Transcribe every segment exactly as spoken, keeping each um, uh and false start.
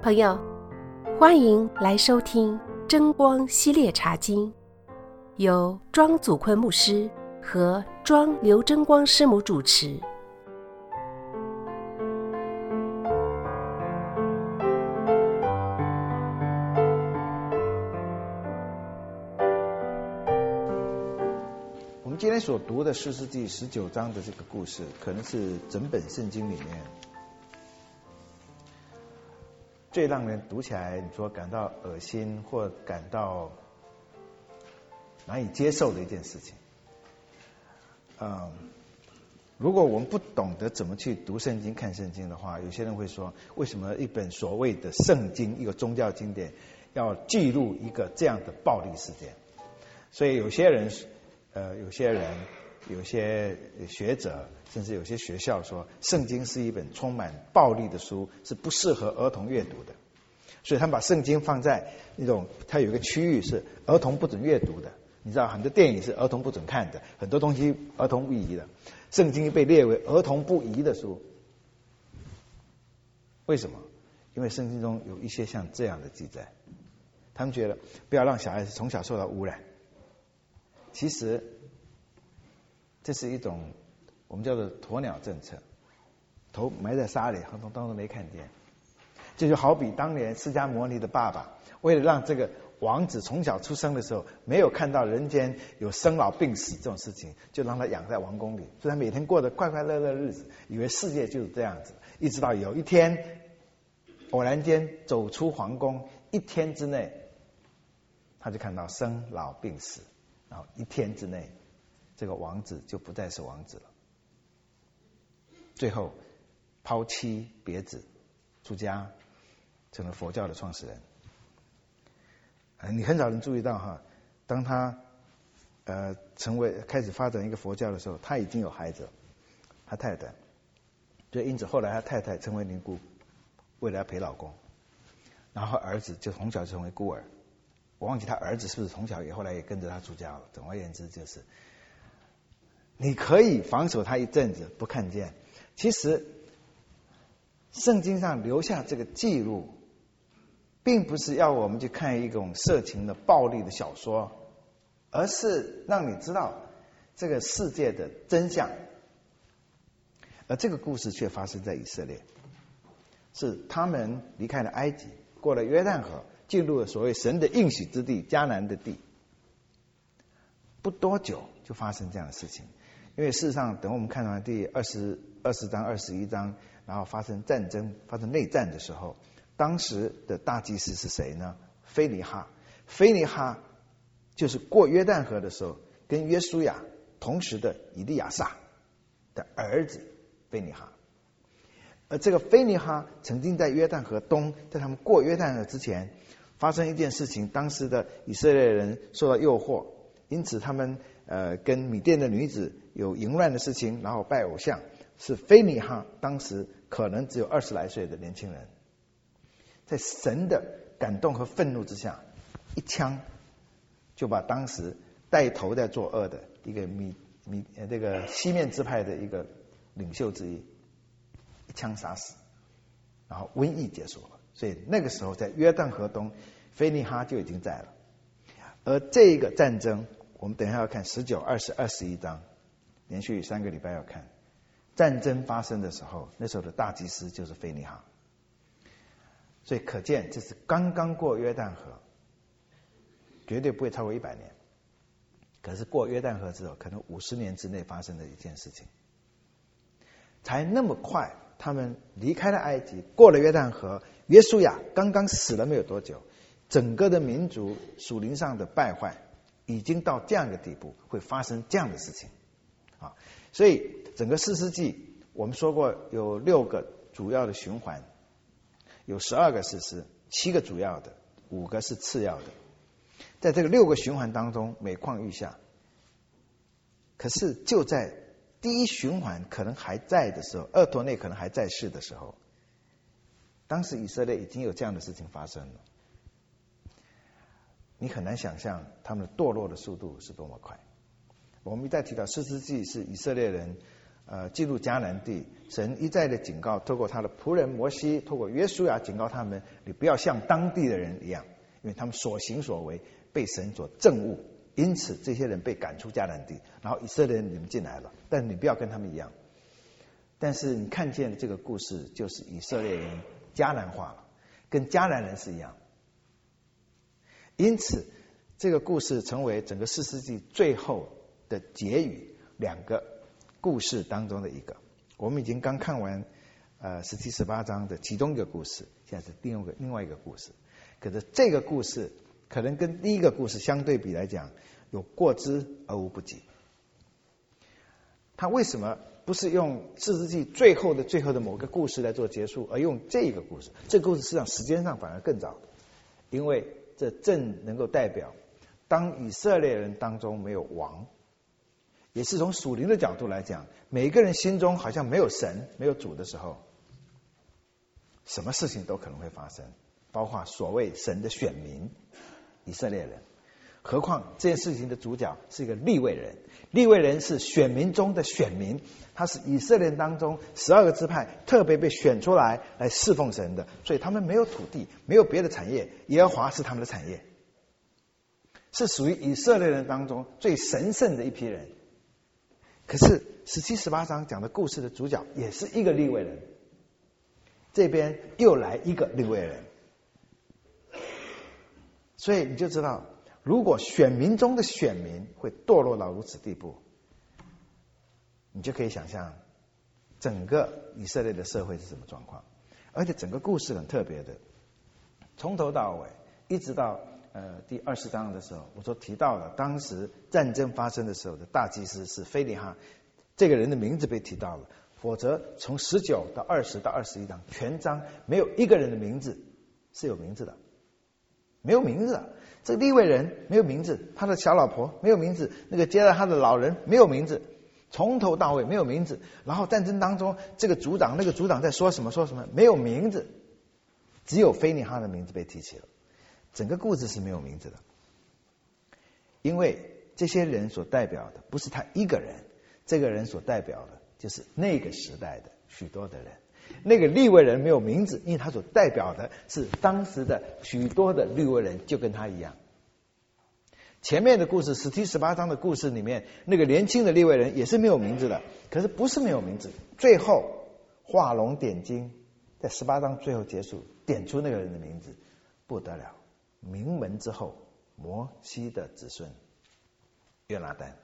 朋友，欢迎来收听真光系列茶经，由庄祖坤牧师和庄刘真光师母主持。 我们今天所读的士师记十九章的这个故事，可能是整本圣经里面最让人读起来你说感到恶心或感到难以接受的一件事情。嗯，如果我们不懂得怎么去读圣经看圣经的话，有些人会说，为什么一本所谓的圣经，一个宗教经典要记录一个这样的暴力事件？所以有些人呃，有些人有些学者甚至有些学校说，圣经是一本充满暴力的书，是不适合儿童阅读的。所以他们把圣经放在那种，它有一个区域是儿童不准阅读的。你知道很多电影是儿童不准看的，很多东西儿童不宜的，圣经被列为儿童不宜的书。为什么？因为圣经中有一些像这样的记载，他们觉得不要让小孩子从小受到污染。其实这是一种我们叫做鸵鸟政策，头埋在沙里，很多当中没看见。这就好比当年释迦牟尼的爸爸，为了让这个王子从小出生的时候没有看到人间有生老病死这种事情，就让他养在王宫里，所以他每天过得快快乐乐的日子，以为世界就是这样子。一直到有一天偶然间走出皇宫，一天之内他就看到生老病死，然后一天之内这个王子就不再是王子了，最后抛妻别子出家，成了佛教的创始人。呃、你很少人注意到哈，当他呃成为开始发展一个佛教的时候，他已经有孩子了，他太太，所以因此后来他太太成为尼姑，为了要陪老公，然后儿子就从小就成为孤儿。我忘记他儿子是不是从小也后来也跟着他出家了。总而言之，就是你可以防守他一阵子不看见，其实圣经上留下这个记录，并不是要我们去看一种色情的暴力的小说，而是让你知道这个世界的真相。而这个故事却发生在以色列，是他们离开了埃及，过了约旦河，进入了所谓神的应许之地迦南的地。不多久就发生这样的事情，因为事实上等我们看完第二十二十章二十一章，然后发生战争发生内战的时候，当时的大祭司是谁呢？非尼哈。非尼哈就是过约旦河的时候跟约书亚同时的以利亚撒的儿子非尼哈。而这个非尼哈曾经在约旦河东，在他们过约旦河之前发生一件事情，当时的以色列人受到诱惑，因此他们呃跟米甸的女子有淫乱的事情，然后拜偶像。是非尼哈当时可能只有二十来岁的年轻人，在神的感动和愤怒之下，一枪就把当时带头在作恶的一个米米呃这个西面支派的一个领袖之一一枪杀死，然后瘟疫结束了。所以那个时候在约旦河东，非尼哈就已经在了。而这个战争我们等一下要看十九、二十、二十一章，连续三个礼拜要看。战争发生的时候，那时候的大祭司就是非尼哈。所以可见这是刚刚过约旦河，绝对不会超过一百年。可是过约旦河之后，可能五十年之内发生的一件事情，才那么快，他们离开了埃及，过了约旦河，约书亚刚刚死了没有多久，整个的民族属灵上的败坏已经到这样一个地步，会发生这样的事情啊。所以整个士师记我们说过有六个主要的循环，有十二个士师，七个主要的，五个是次要的。在这个六个循环当中每况愈下，可是就在第一循环可能还在的时候，厄陀内可能还在世的时候，当时以色列已经有这样的事情发生了。你很难想象他们堕落的速度是多么快。我们一再提到士师记是以色列人呃进入迦南地，神一再的警告，透过他的仆人摩西，透过约书亚警告他们，你不要像当地的人一样，因为他们所行所为被神所憎恶，因此这些人被赶出迦南地，然后以色列人你们进来了，但你不要跟他们一样。但是你看见的这个故事，就是以色列人迦南化了，跟迦南人是一样。因此这个故事成为整个四世纪最后的结语，两个故事当中的一个。我们已经刚看完呃十七、十八章的其中一个故事，现在是另外一个另外一个故事。可是这个故事可能跟第一个故事相对比来讲，有过之而无不及。他为什么不是用四世纪最后的最后的某个故事来做结束，而用这个故事？这个故事实际上时间上反而更早，因为这正能够代表当以色列人当中没有王，也是从属灵的角度来讲，每一个人心中好像没有神没有主的时候，什么事情都可能会发生，包括所谓神的选民以色列人。何况这件事情的主角是一个利未人，利未人是选民中的选民，他是以色列人当中十二个支派特别被选出来来侍奉神的，所以他们没有土地，没有别的产业，耶和华是他们的产业，是属于以色列人当中最神圣的一批人。可是十七、十八章讲的故事的主角也是一个利未人，这边又来一个利未人，所以你就知道，如果选民中的选民会堕落到如此地步，你就可以想象整个以色列的社会是什么状况。而且整个故事很特别的，从头到尾一直到呃第二十章的时候，我所提到了当时战争发生的时候的大祭司是非尼哈，这个人的名字被提到了，否则从十九到二十到二十一章全章没有一个人的名字是有名字的，没有名字的。这个利未人没有名字，他的小老婆没有名字，那个接待他的老人没有名字，从头到尾没有名字。然后战争当中这个族长那个族长在说什么说什么没有名字，只有非尼哈的名字被提起了。整个故事是没有名字的，因为这些人所代表的不是他一个人，这个人所代表的就是那个时代的许多的人。那个利未人没有名字，因为他所代表的是当时的许多的利未人，就跟他一样。前面的故事十七、十八章的故事里面，那个年轻的利未人也是没有名字的，可是不是没有名字，最后画龙点睛，在十八章最后结束，点出那个人的名字，不得了，名门之后，摩西的子孙约拿单。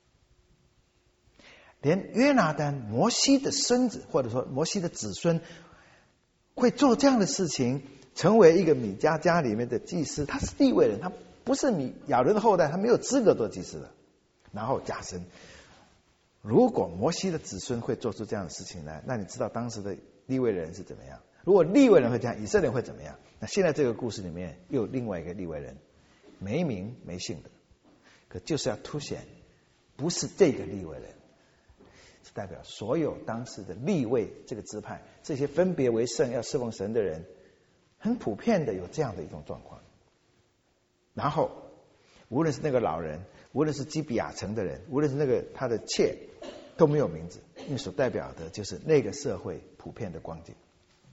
连约拿单摩西的孙子，或者说摩西的子孙，会做这样的事情，成为一个米迦家里面的祭司。他是利未人，他不是米亚伦的后代，他没有资格做祭司的。然后加深，如果摩西的子孙会做出这样的事情来，那你知道当时的利未人是怎么样？如果利未人会这样，以色列人会怎么样？那现在这个故事里面又有另外一个利未人，没名没姓的，可就是要凸显不是这个利未人，是代表所有当时的利未这个支派，这些分别为圣要侍奉神的人，很普遍的有这样的一种状况。然后无论是那个老人，无论是基比亚城的人，无论是那个他的妾，都没有名字，因为所代表的就是那个社会普遍的光景。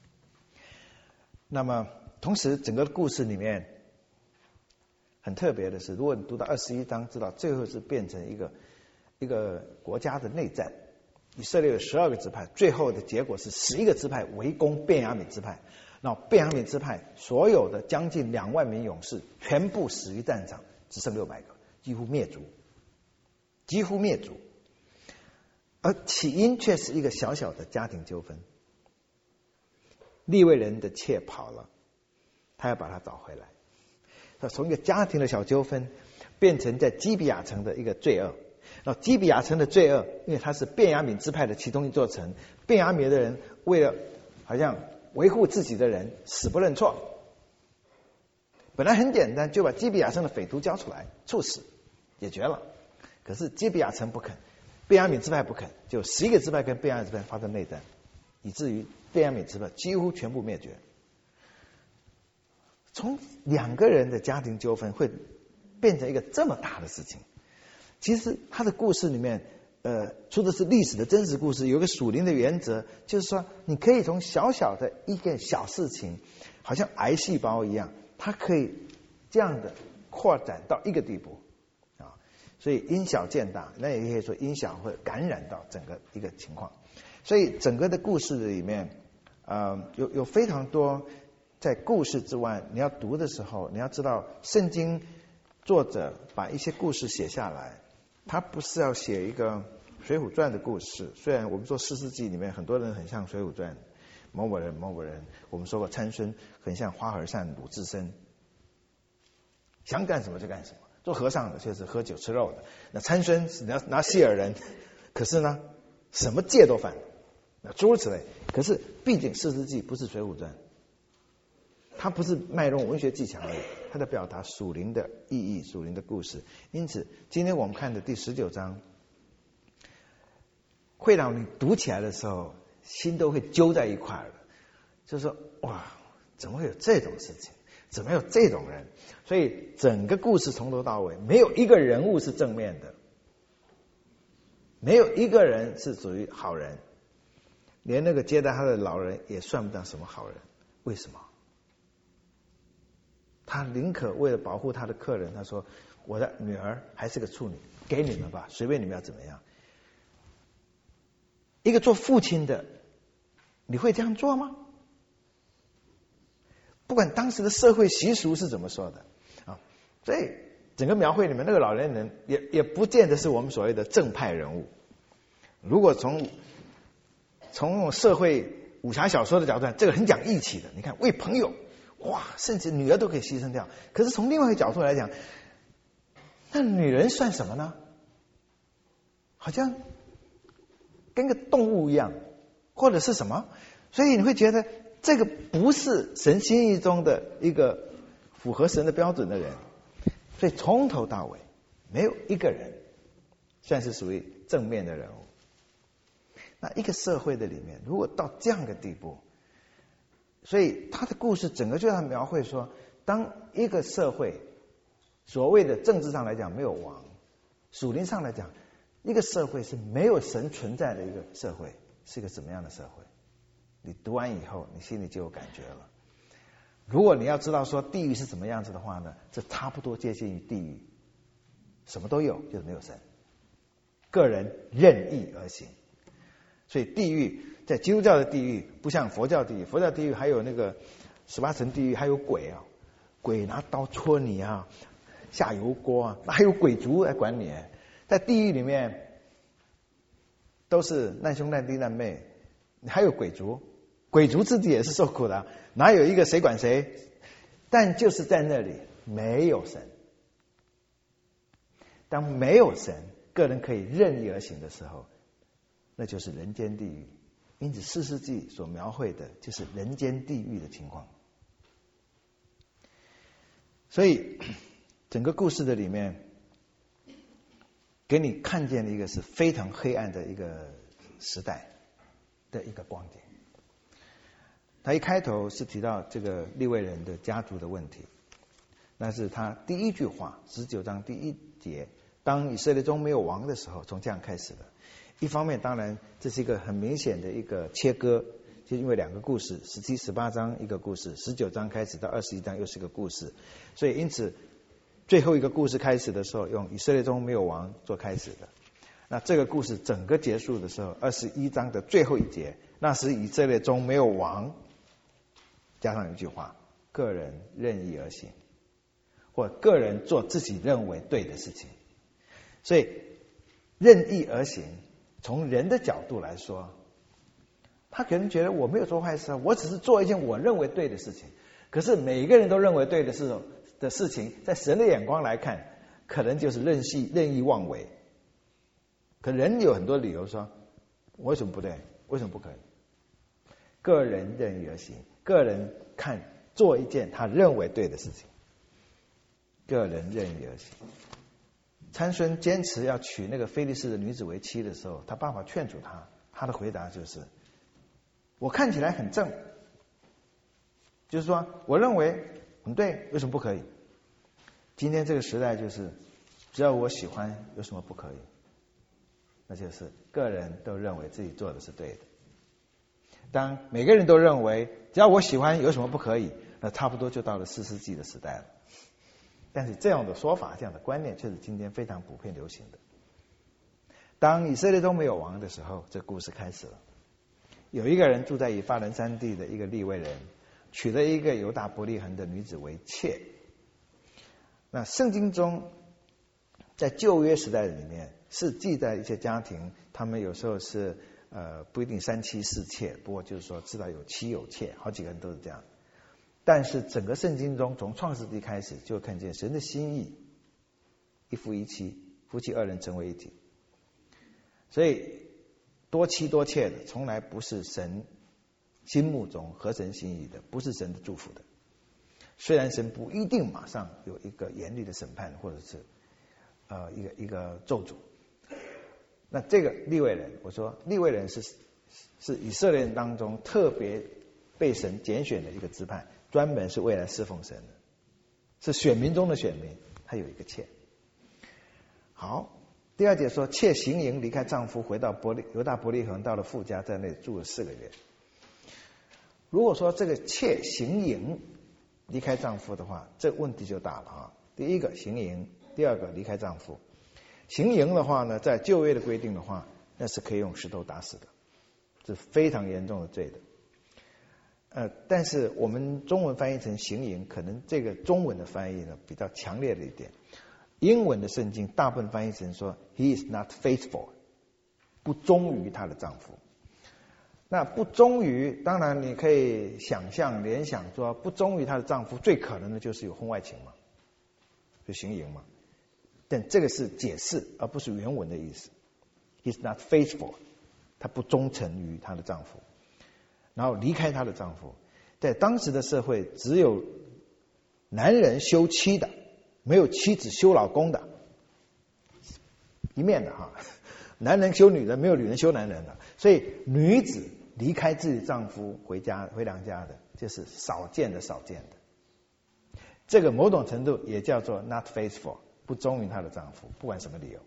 那么同时整个故事里面很特别的是，如果你读到二十一章，知道最后是变成一个一个国家的内战。以色列有十二个支派，最后的结果是十一个支派围攻便雅悯支派，然后便雅悯支派所有的将近两万名勇士全部死于战场，只剩六百个，几乎灭族，几乎灭族。而起因却是一个小小的家庭纠纷，利未人的妾跑了，他要把他找回来。他从一个家庭的小纠纷变成在基比亚城的一个罪恶。然后基比亚城的罪恶，因为它是便雅悯支派的其中一座城，便雅悯的人为了好像维护自己的人，死不认错。本来很简单，就把基比亚城的匪徒交出来处死解决了。可是基比亚城不肯，便雅悯支派不肯，就十一个支派跟便雅悯支派发生内战，以至于便雅悯支派几乎全部灭绝。从两个人的家庭纠纷会变成一个这么大的事情，其实他的故事里面呃说的是历史的真实故事，有一个属灵的原则，就是说你可以从小小的一个小事情，好像癌细胞一样，它可以这样的扩展到一个地步啊，所以因小见大，那也可以说因小会感染到整个一个情况。所以整个的故事里面，呃，有有非常多在故事之外，你要读的时候，你要知道圣经作者把一些故事写下来，他不是要写一个水浒传的故事。虽然我们说四世纪里面很多人很像水浒传，某某人某某人，我们说过参孙很像花和尚鲁智深，想干什么就干什么，做和尚的就是喝酒吃肉的，那参孙是拿拿细尔人，可是呢什么戒都犯，那诸如此类。可是毕竟四世纪不是水浒传，它不是卖弄文学技巧而已，它在表达属灵的意义、属灵的故事。因此今天我们看的第十九章会让你读起来的时候心都会揪在一块儿的，就是说哇，怎么会有这种事情，怎么有这种人。所以整个故事从头到尾没有一个人物是正面的，没有一个人是属于好人，连那个接待他的老人也算不当什么好人。为什么？他宁可为了保护他的客人，他说我的女儿还是个处女，给你们吧，随便你们要怎么样。一个做父亲的，你会这样做吗？不管当时的社会习俗是怎么说的啊，所以整个描绘里面那个老年人也也不见得是我们所谓的正派人物。如果从从那种社会武侠小说的角度，这个很讲义气的，你看为朋友，哇，甚至女儿都可以牺牲掉。可是从另外一个角度来讲，那女人算什么呢？好像跟个动物一样，或者是什么？所以你会觉得这个不是神心意中的一个符合神的标准的人。所以从头到尾没有一个人算是属于正面的人物。那一个社会的里面，如果到这样的地步，所以他的故事整个就要描绘说，当一个社会所谓的政治上来讲没有王，属灵上来讲，一个社会是没有神存在的一个社会，是一个什么样的社会？你读完以后，你心里就有感觉了。如果你要知道说地狱是什么样子的话呢，这差不多接近于地狱，什么都有，就是没有神，个人任意而行。所以地狱在基督教的地狱不像佛教地狱，佛教地狱还有那个十八层地狱，还有鬼啊，鬼拿刀戳你啊，下油锅啊，还有鬼族来管你。在地狱里面都是难兄难弟难妹，还有鬼族，鬼族自己也是受苦的，哪有一个谁管谁？但就是在那里没有神。当没有神，个人可以任意而行的时候，那就是人间地狱。因此四世纪所描绘的就是人间地狱的情况。所以整个故事的里面给你看见的一个是非常黑暗的一个时代的一个光景。他一开头是提到这个利未人的家族的问题，那是他第一句话，十九章第一节，当以色列中没有王的时候，从这样开始的。一方面当然这是一个很明显的一个切割，就因为两个故事，十七、十八章一个故事，十九章开始到二十一章又是一个故事，所以因此最后一个故事开始的时候用以色列中没有王做开始的。那这个故事整个结束的时候，二十一章的最后一节，那时以色列中没有王，加上一句话，个人任意而行，或个人做自己认为对的事情。所以任意而行，从人的角度来说，他可能觉得我没有做坏事，我只是做一件我认为对的事情。可是每一个人都认为对的事的事情，在神的眼光来看，可能就是任意任意妄为。可人有很多理由说，为什么不对？为什么不可以？个人任意而行，个人看做一件他认为对的事情，个人任意而行。参孙坚持要娶那个非利士的女子为妻的时候，他爸爸劝阻他，他的回答就是我看起来很正，就是说我认为很对，为什么不可以？今天这个时代就是只要我喜欢，有什么不可以？ 那就是个人都认为自己做的是对的。当每个人都认为只要我喜欢有什么不可以，那差不多就到了四世纪的时代了。但是这样的说法，这样的观念却是今天非常普遍流行的。当以色列都没有王的时候，这故事开始了。有一个人住在以法莲山地的一个利未人，娶了一个犹大伯利恒的女子为妾。那圣经中在旧约时代里面是记载一些家庭，他们有时候是呃不一定三妻四妾，不过就是说知道有妻有妾，好几个人都是这样。但是整个圣经中从创世纪开始就看见神的心意，一夫一妻，夫妻二人成为一体。所以多妻多妾的从来不是神心目中合神心意的，不是神的祝福的。虽然神不一定马上有一个严厉的审判，或者是呃一个一个咒诅。那这个利未人，我说利未人是是以色列人当中特别被神拣选的一个支派，专门是为来侍奉神的，是选民中的选民，他有一个妾。好，第二节说，妾行营离开丈夫，回到伯利犹大伯利恒，到了父家，在那里住了四个月。如果说这个妾行营离开丈夫的话，这问题就大了啊！第一个行营，第二个离开丈夫。行营的话呢，在旧约的规定的话，那是可以用石头打死的，是非常严重的罪的。呃，但是我们中文翻译成行营，可能这个中文的翻译呢比较强烈了一点。英文的圣经大部分翻译成说 He is not faithful， 不忠于她的丈夫。那不忠于，当然你可以想象联想说，不忠于她的丈夫最可能的就是有婚外情嘛，就行淫嘛。但这个是解释，而不是原文的意思。He is not faithful， 她不忠诚于她的丈夫，然后离开她的丈夫。在当时的社会，只有男人休妻的，没有妻子休老公的，一面的哈。男人休女人，没有女人休男人的。所以女子离开自己丈夫回家回娘家的，这是少见的少见的。这个某种程度也叫做 not faithful， 不忠于她的丈夫，不管什么理由。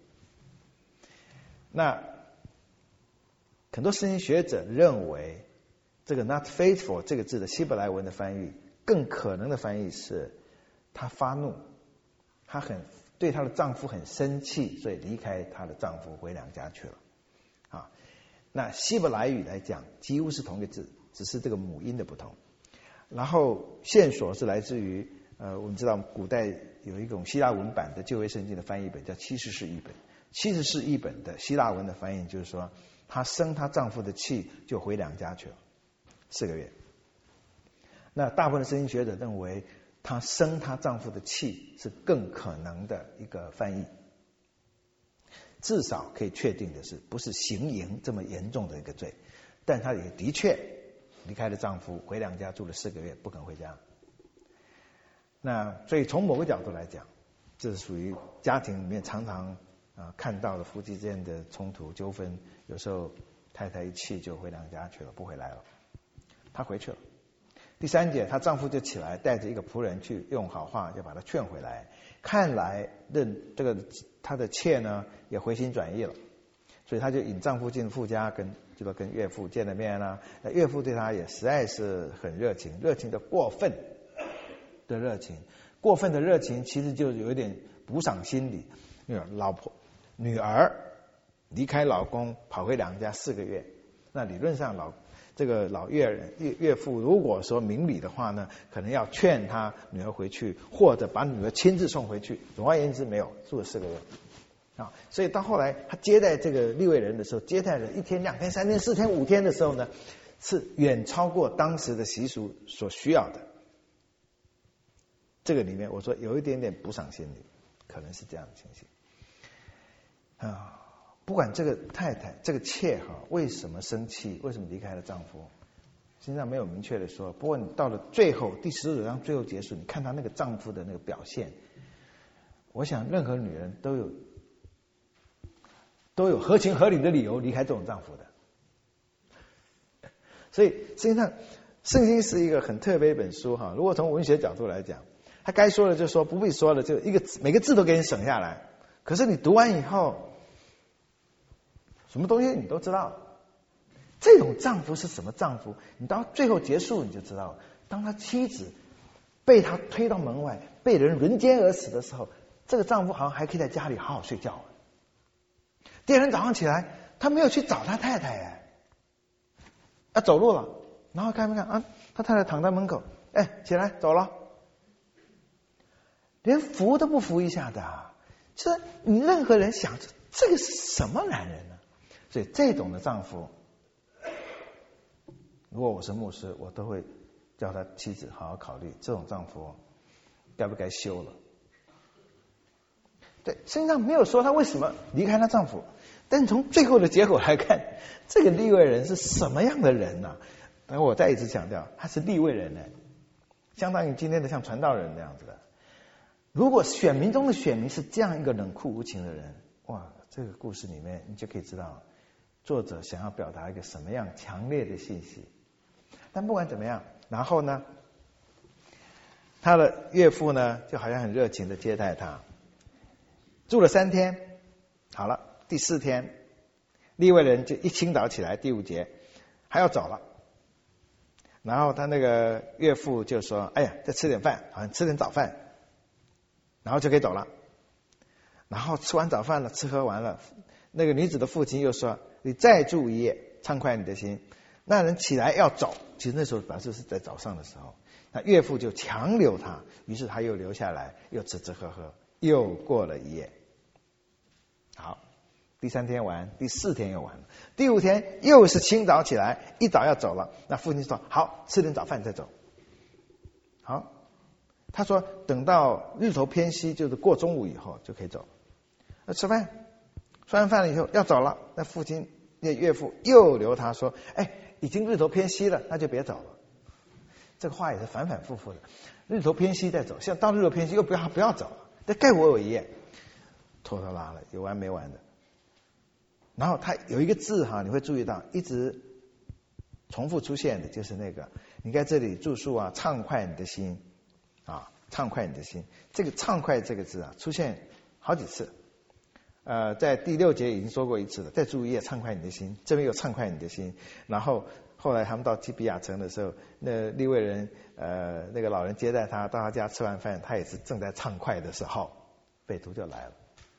那很多圣经学者认为，这个 not faithful 这个字的希伯来文的翻译，更可能的翻译是她发怒，她很对她的丈夫很生气，所以离开她的丈夫回娘家去了。啊，那希伯来语来讲几乎是同一个字，只是这个母音的不同。然后线索是来自于呃，我们知道古代有一种希腊文版的旧约圣经的翻译本叫七十士译本，七十士译本的希腊文的翻译就是说，她生她丈夫的气就回娘家去了四个月。那大部分的圣经学者认为，她生她丈夫的气是更可能的一个翻译。至少可以确定的是，不是行淫这么严重的一个罪，但她也的确离开了丈夫，回娘家住了四个月，不肯回家。那所以从某个角度来讲，这是属于家庭里面常常啊、呃、看到的夫妻之间的冲突纠纷，有时候太太一气就回娘家去了，不回来了。她回去了。第三节，她丈夫就起来，带着一个仆人去用好话，要把她劝回来。看来认这个她的妾呢也回心转意了，所以她就引丈夫进父家，跟就说跟岳父见了面啦。那岳父对她也实在是很热情，热情的过分的热情，过分的热情其实就有一点补赏心理。老婆女儿离开老公跑回娘家四个月，那理论上老这个老岳人岳岳父如果说明理的话呢，可能要劝他女儿回去，或者把女儿亲自送回去。总而言之，没有住了四个月啊。所以到后来他接待这个利未人的时候，接待了一天、两天、三天、四天、五天的时候呢，是远超过当时的习俗所需要的。这个里面我说有一点点补赏心理，可能是这样的情形啊。不管这个太太这个妾哈为什么生气，为什么离开了丈夫，实际上没有明确的说。不过你到了最后第十九章最后结束，你看她那个丈夫的那个表现，我想任何女人都有都有合情合理的理由离开这种丈夫的。所以实际上圣经是一个很特别一本书哈。如果从文学角度来讲，他该说的就说，不必说的就一个每个字都给你省下来。可是你读完以后， 什么东西你都知道。这种丈夫是什么丈夫？你到最后结束你就知道了。当他妻子被他推到门外，被人轮奸而死的时候，这个丈夫好像还可以在家里好好睡觉。第二天早上起来，他没有去找他太太，哎，啊走路了，然后看没看啊？他太太躺在门口，哎，起来走了，连扶都不扶一下的、啊。就是你任何人想，这个是什么男人呢？所以这种的丈夫，如果我是牧师，我都会叫他妻子好好考虑，这种丈夫该不该休了。对，圣经上没有说她为什么离开她丈夫，但从最后的结果来看，这个利未人是什么样的人呢、啊？我再一次强调，他是利未人呢，相当于今天的像传道人那样子的。如果选民中的选民是这样一个冷酷无情的人，哇，这个故事里面你就可以知道作者想要表达一个什么样强烈的信息。但不管怎么样，然后呢，他的岳父呢就好像很热情的接待他，住了三天，好了，第四天，利未人就一清早起来，第五节还要走了，然后他那个岳父就说：“哎呀，再吃点饭，好像吃点早饭。”然后就可以走了。然后吃完早饭了，吃喝完了，那个女子的父亲又说：“你再住一夜，畅快你的心。”那人起来要走，其实那时候表示是在早上的时候，那岳父就强留他，于是他又留下来，又吃吃喝喝，又过了一夜。好，第三天完，第四天又完了，第五天又是清早起来，一早要走了。那父亲说：“好，吃点早饭再走。”好。他说等到日头偏西，就是过中午以后就可以走。那吃饭，吃完饭了以后要走了，那父亲那岳父又留他说：“哎，已经日头偏西了，那就别走了。”这个话也是反反复复的，日头偏西再走，像到日头偏西又不要不要走了，再盖我有一夜，拖拖拉拉有完没完的。然后他有一个字哈，你会注意到一直重复出现的，就是那个你在这里住宿啊，畅快你的心。啊，畅快你的心，这个畅快这个字啊，出现好几次。呃，在第六节已经说过一次了，再住一夜，畅快你的心，这边又畅快你的心。然后后来他们到基比亚城的时候，那利未人呃那个老人接待他，到他家吃完饭，他也是正在畅快的时候，匪徒就来了，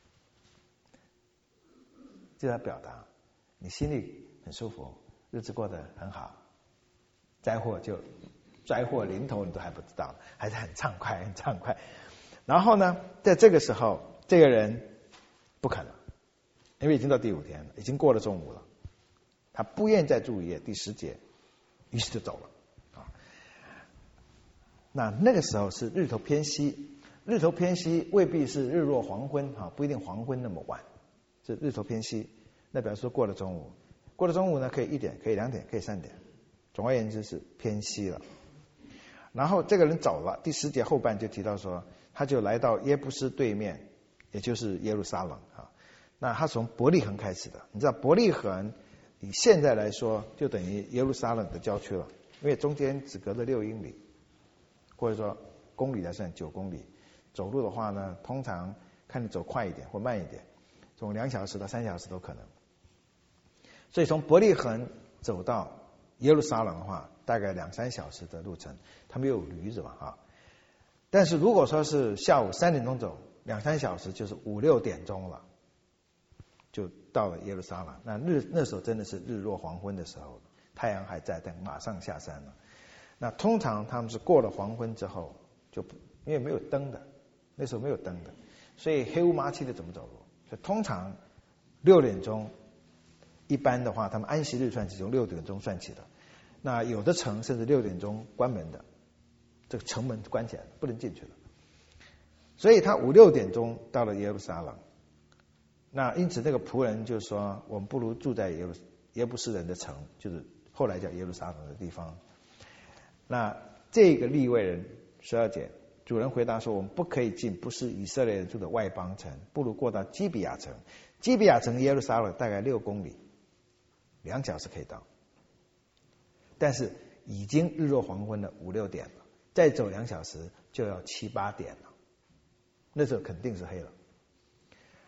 就在表达你心里很舒服，日子过得很好，灾祸就。灾祸临头你都还不知道，还是很畅快很畅快。然后呢，在这个时候这个人不肯了，因为已经到第五天了，已经过了中午了，他不愿意再住一夜，第十节，于是就走了啊。那那个时候是日头偏西，日头偏西未必是日落黄昏啊，不一定黄昏那么晚，是日头偏西，那表示说过了中午，过了中午呢可以一点，可以两点，可以三点，总而言之是偏西了。然后这个人走了，第十节后半就提到说，他就来到耶布斯对面，也就是耶路撒冷啊。那他从伯利恒开始的，你知道伯利恒以现在来说就等于耶路撒冷的郊区了，因为中间只隔着六英里，或者说公里来算九公里。走路的话呢，通常看你走快一点或慢一点，从两小时到三小时都可能。所以从伯利恒走到耶路撒冷的话，大概两三小时的路程，他们有驴子嘛啊。但是如果说是下午三点钟走，两三小时就是五六点钟了，就到了耶路撒冷。那日那时候真的是日落黄昏的时候，太阳还在，但马上下山了。那通常他们是过了黄昏之后，就因为没有灯的，那时候没有灯的，所以黑乌麻漆的怎么走路？所以通常六点钟，一般的话他们安息日算起从六点钟算起的。那有的城甚至六点钟关门的，这个城门关起来了，不能进去了。所以他五六点钟到了耶路撒冷。那因此那个仆人就说，我们不如住在耶路耶布斯人的城，就是后来叫耶路撒冷的地方。那这个利未人十二节，主人回答说，我们不可以进不是以色列人住的外邦城，不如过到基比亚城。基比亚城耶路撒冷大概六公里，两小时可以到。但是已经日落黄昏了，五六点了，再走两小时就要七八点了，那时候肯定是黑了。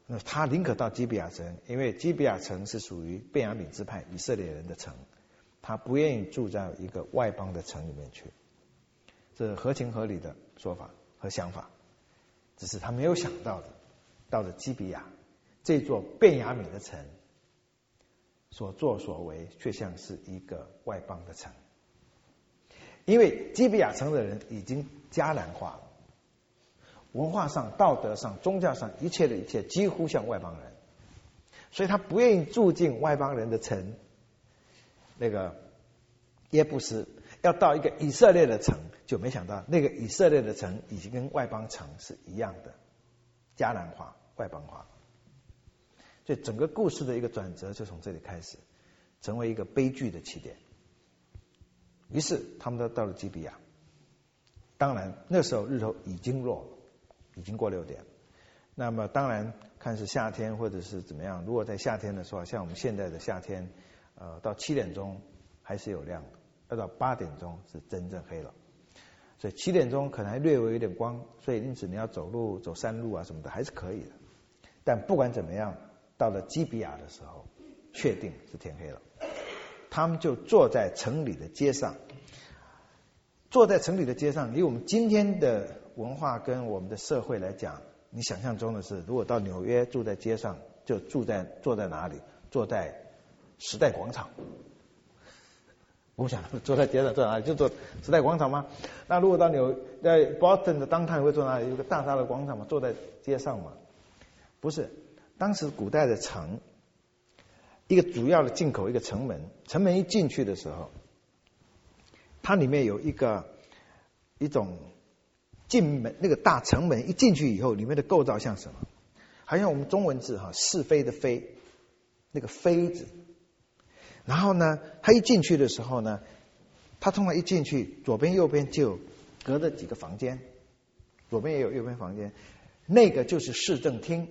那他宁可到基比亚城，因为基比亚城是属于便雅悯支派以色列人的城，他不愿意住在一个外邦的城里面去，这合情合理的说法和想法。只是他没有想到的，到了基比亚这座便雅悯的城，所作所为却像是一个外邦的城，因为基比亚城的人已经迦南化了，文化上、道德上、宗教上，一切的一切几乎像外邦人，所以他不愿意住进外邦人的城。那个耶布斯要到一个以色列的城，就没想到那个以色列的城已经跟外邦城是一样的迦南化、外邦化。所以整个故事的一个转折就从这里开始，成为一个悲剧的起点。于是他们都到了基比亚，当然那时候日头已经落了，已经过六点。那么当然看是夏天或者是怎么样，如果在夏天的时候，像我们现在的夏天，呃，到七点钟还是有亮的，要到八点钟是真正黑了。所以七点钟可能还略微有点光，所以因此你要走路走山路啊什么的还是可以的。但不管怎么样，到了基比亚的时候，确定是天黑了。他们就坐在城里的街上，坐在城里的街上，以我们今天的文化跟我们的社会来讲，你想象中的是，如果到纽约住在街上，就住在坐在哪里？坐在时代广场。我想坐在街上坐在哪里？就坐时代广场吗？那如果到纽在 Boston 的 downtown 会坐哪里？有个大大的广场嘛，坐在街上嘛？不是，当时古代的城，一个主要的进口一个城门，城门一进去的时候，它里面有一个一种进门，那个大城门一进去以后，里面的构造像什么？好像我们中文字哈，是非的非，那个非字。然后呢，他一进去的时候呢，他通常一进去，左边右边就隔着几个房间，左边也有右边房间，那个就是市政厅。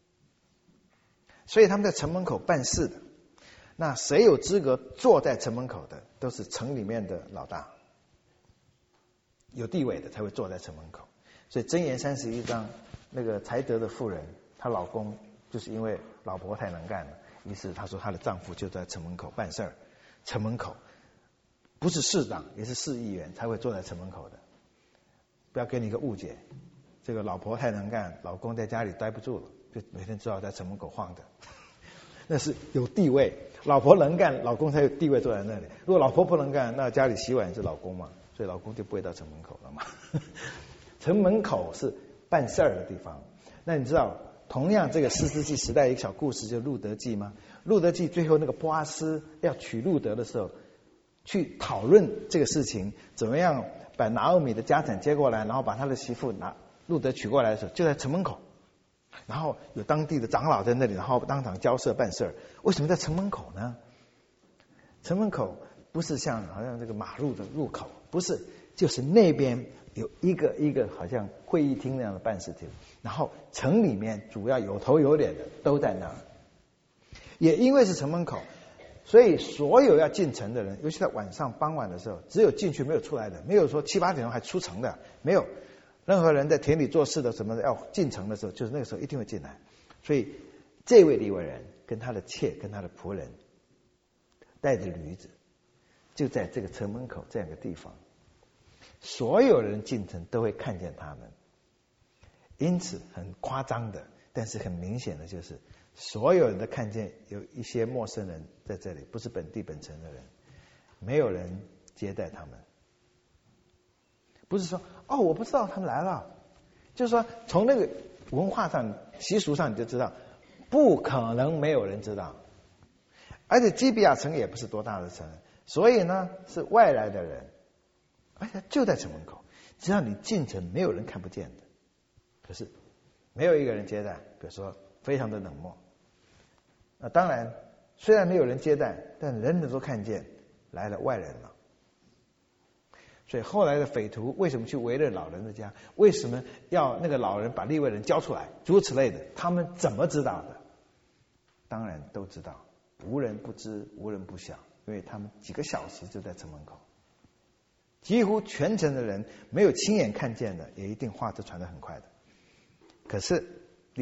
所以他们在城门口办事的，那谁有资格坐在城门口的，都是城里面的老大，有地位的才会坐在城门口。所以箴言三十一章，那个才德的妇人，她老公就是因为老婆太能干了，于是她说她的丈夫就在城门口办事儿。城门口不是市长也是市议员才会坐在城门口的，不要给你一个误解，这个老婆太能干，老公在家里待不住了，就每天只好在城门口晃的，那是有地位，老婆能干，老公才有地位坐在那里。如果老婆不能干，那家里洗碗是老公嘛，所以老公就不会到城门口了嘛。城门口是办事儿的地方。那你知道同样这个士师记时代一个小故事就路德记吗？路德记最后那个波阿斯要娶路德的时候，去讨论这个事情，怎么样把拿俄米的家产接过来，然后把他的媳妇拿路德娶过来的时候，就在城门口，然后有当地的长老在那里，然后当场交涉办事儿。为什么在城门口呢？城门口不是像好像这个马路的入口，不是，就是那边有一个一个好像会议厅那样的办事厅，然后城里面主要有头有脸的都在那儿。也因为是城门口，所以所有要进城的人，尤其在晚上傍晚的时候，只有进去没有出来的，没有说七八点钟还出城的，没有。任何人在田里做事的什么的要进城的时候，就是那个时候一定会进来。所以这位利未人跟他的妾跟他的仆人带着驴子，就在这个城门口这样一个地方，所有人进城都会看见他们。因此很夸张的，但是很明显的就是，所有人都看见有一些陌生人在这里，不是本地本城的人，没有人接待他们。不是说哦我不知道他们来了，就是说从那个文化上习俗上你就知道，不可能没有人知道。而且基比亚城也不是多大的城，所以呢是外来的人，而且就在城门口，只要你进城没有人看不见的。可是没有一个人接待，比如说非常的冷漠。那当然虽然没有人接待，但人人都看见来了外人了。所以后来的匪徒为什么去围着老人的家？为什么要那个老人把利未人交出来？诸如此类的，他们怎么知道的？当然都知道，无人不知，无人不晓，因为他们几个小时就在城门口，几乎全城的人没有亲眼看见的，也一定话就传得很快的。可是第一，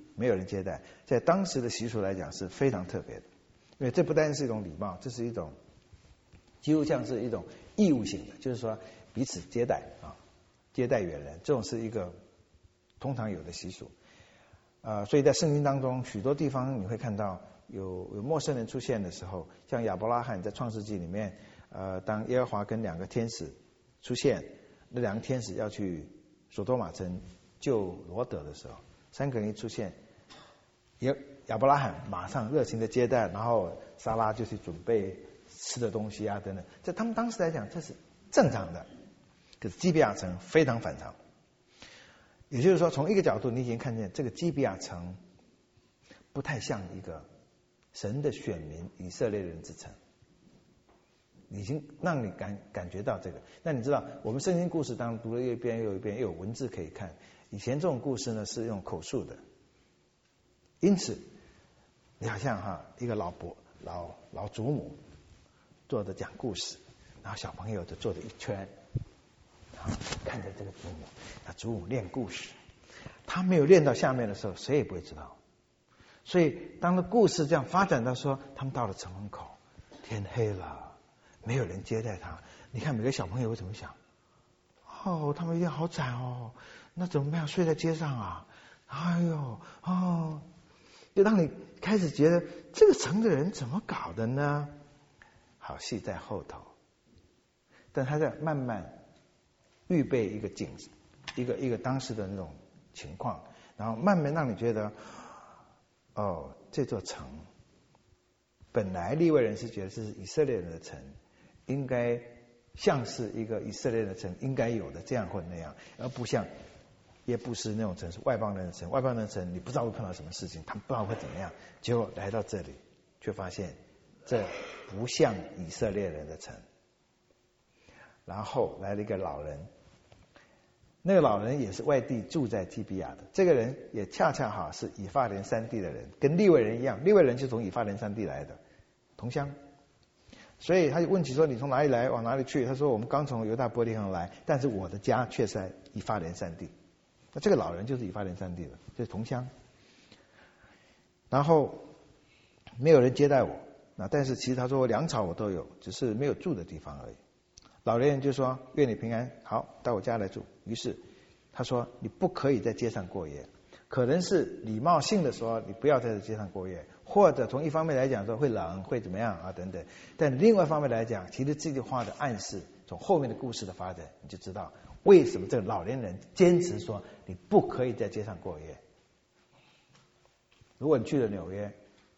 没有人接待，在当时的习俗来讲是非常特别的，因为这不单是一种礼貌，这是一种几乎像是一种义务性的，就是说彼此接待啊，接待远人，这种是一个通常有的习俗。呃，所以在圣经当中，许多地方你会看到有有陌生人出现的时候，像亚伯拉罕在创世纪里面，呃，当耶和华跟两个天使出现，那两个天使要去索多玛城救罗德的时候，三个人一出现，亚亚伯拉罕马上热情的接待，然后撒拉就去准备吃的东西啊等等，在他们当时来讲这是正常的，可是基比亚城非常反常。也就是说，从一个角度，你已经看见这个基比亚城不太像一个神的选民以色列人之城，已经让你感感觉到这个。那你知道，我们圣经故事当中读了一遍又一遍，又有文字可以看。以前这种故事呢是用口述的，因此你好像哈一个老伯老老祖母坐着讲故事，然后小朋友就坐着一圈。看着这个祖母，那祖母念故事，他没有念到下面的时候，谁也不会知道。所以，当那故事这样发展到说，他们到了城门口，天黑了，没有人接待他。你看每个小朋友会怎么想？哦，他们一定好惨哦，那怎么办？睡在街上啊？哎呦，哦，就让你开始觉得这个城的人怎么搞的呢？好戏在后头，但他在慢慢预备一个景，一个一个当时的那种情况，然后慢慢让你觉得，哦，这座城本来利未人是觉得这是以色列人的城，应该像是一个以色列人的城应该有的这样或那样，而不像耶布斯那种城是外邦人的城，外邦人的城你不知道会碰到什么事情，他们不知道会怎么样，结果来到这里，却发现这不像以色列人的城。然后来了一个老人。那个老人也是外地住在基比亚的，这个人也恰恰好是以法莲山地的人，跟利未人一样，利未人就从以法莲山地来的，同乡。所以他就问起说：“你从哪里来？往哪里去？”他说：“我们刚从犹大伯利恒来，但是我的家却是在以法莲山地。”那这个老人就是以法莲山地的，就是同乡。然后没有人接待我，那但是其实他说粮草我都有，只是没有住的地方而已。老年人就说：“愿你平安，好，到我家来住。”于是他说：“你不可以在街上过夜。”可能是礼貌性的说：“你不要在街上过夜。”或者从一方面来讲说会冷，会怎么样啊等等。但另外一方面来讲，其实这句话的暗示，从后面的故事的发展，你就知道为什么这个老年人坚持说你不可以在街上过夜。如果你去了纽约，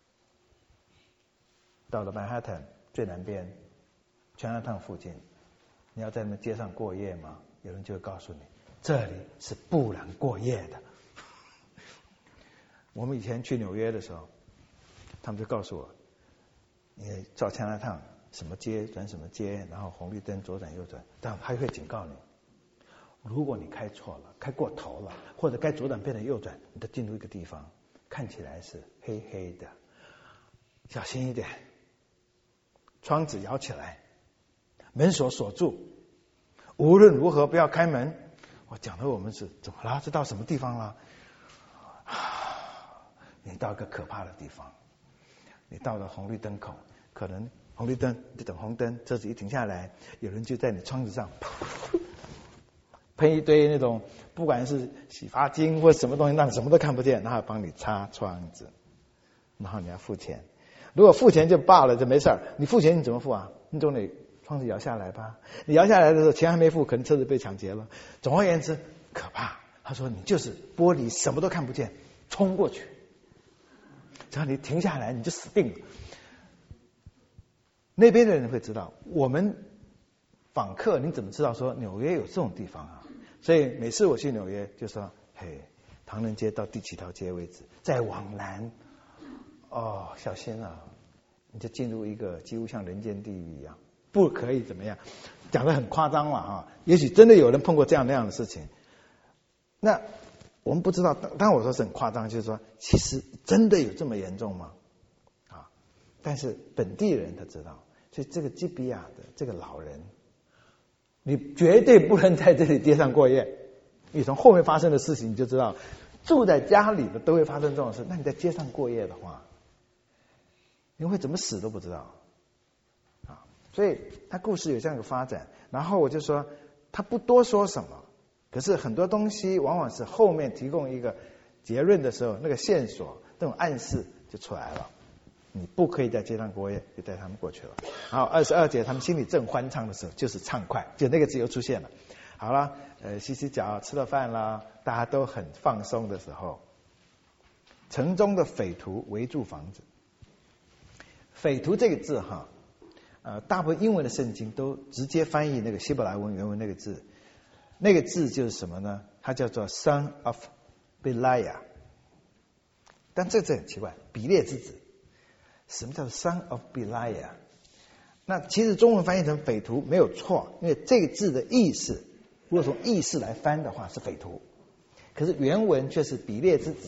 到了曼哈顿最南边，Chinatown附近。你要在那街上过夜吗？有人就会告诉你，这里是不能过夜的。我们以前去纽约的时候，他们就告诉我，你照Chinatown什么街转什么街，然后红绿灯左转右转，但还会警告你，如果你开错了，开过头了，或者该左转变成右转，你就进入一个地方，看起来是黑黑的，小心一点，窗子摇起来。门锁锁住，无论如何不要开门。我讲的我们是怎么了？这到什么地方了？你到一个可怕的地方，你到了红绿灯口，可能红绿灯就等红灯，车子一停下来，有人就在你窗子上喷一堆那种，不管是洗发精或什么东西，让你什么都看不见，然后帮你擦窗子，然后你要付钱。如果付钱就罢了，就没事儿。你付钱你怎么付啊？你总得窗子摇下来吧，你摇下来的时候钱还没付，可能车子被抢劫了。总而言之可怕。他说你就是玻璃什么都看不见，冲过去，只要你停下来你就死定了。那边的人会知道，我们访客你怎么知道说纽约有这种地方啊？所以每次我去纽约就说，嘿，唐人街到第几条街为止，再往南哦小心啊，你就进入一个几乎像人间地狱一样，不可以怎么样，讲得很夸张了啊。也许真的有人碰过这样那样的事情，那我们不知道。当然我说是很夸张，就是说其实真的有这么严重吗？啊，但是本地人他知道，所以这个基比亚的这个老人，你绝对不能在这里街上过夜。你从后面发生的事情你就知道， 住在家里的都会发生这种事，那你在街上过夜的话，你会怎么死都不知道啊。所以他故事有这样一个发展，然后我就说他不多说什么，可是很多东西往往是后面提供一个结论的时候，那个线索那种暗示就出来了。你不可以在街上过夜，就带他们过去了。然后二十二节他们心里正欢畅的时候，就是畅快，就那个字又出现了。好了，呃，洗洗脚，吃了饭啦，大家都很放松的时候，城中的匪徒围住房子。匪徒这个字哈，呃，大部分英文的圣经都直接翻译那个希伯来文原文那个字，那个字就是什么呢？它叫做 son of Belial。但这个字很奇怪，比列之子。什么叫做 son of Belial？ 那其实中文翻译成匪徒没有错，因为这个字的意思，如果从意思来翻的话是匪徒，可是原文却是比列之子。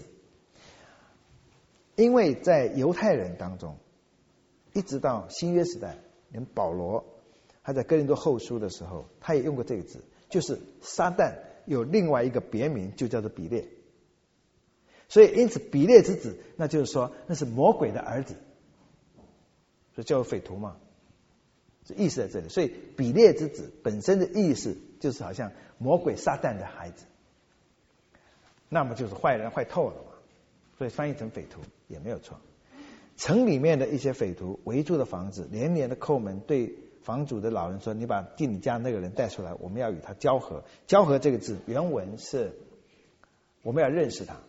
因为在犹太人当中，一直到新约时代，连保罗他在哥林多后书的时候，他也用过这个字，就是撒旦有另外一个别名，就叫做比列。所以因此比列之子，那就是说那是魔鬼的儿子，所以叫做匪徒嘛，这意思在这里。所以比列之子本身的意思就是好像魔鬼撒旦的孩子，那么就是坏人坏透了嘛，所以翻译成匪徒也没有错。城里面的一些匪徒围住了房子，连连的叩门，对房主的老人说：“你把进你家那个人带出来，我们要与他交合。”交合这个字原文是我们要认识他，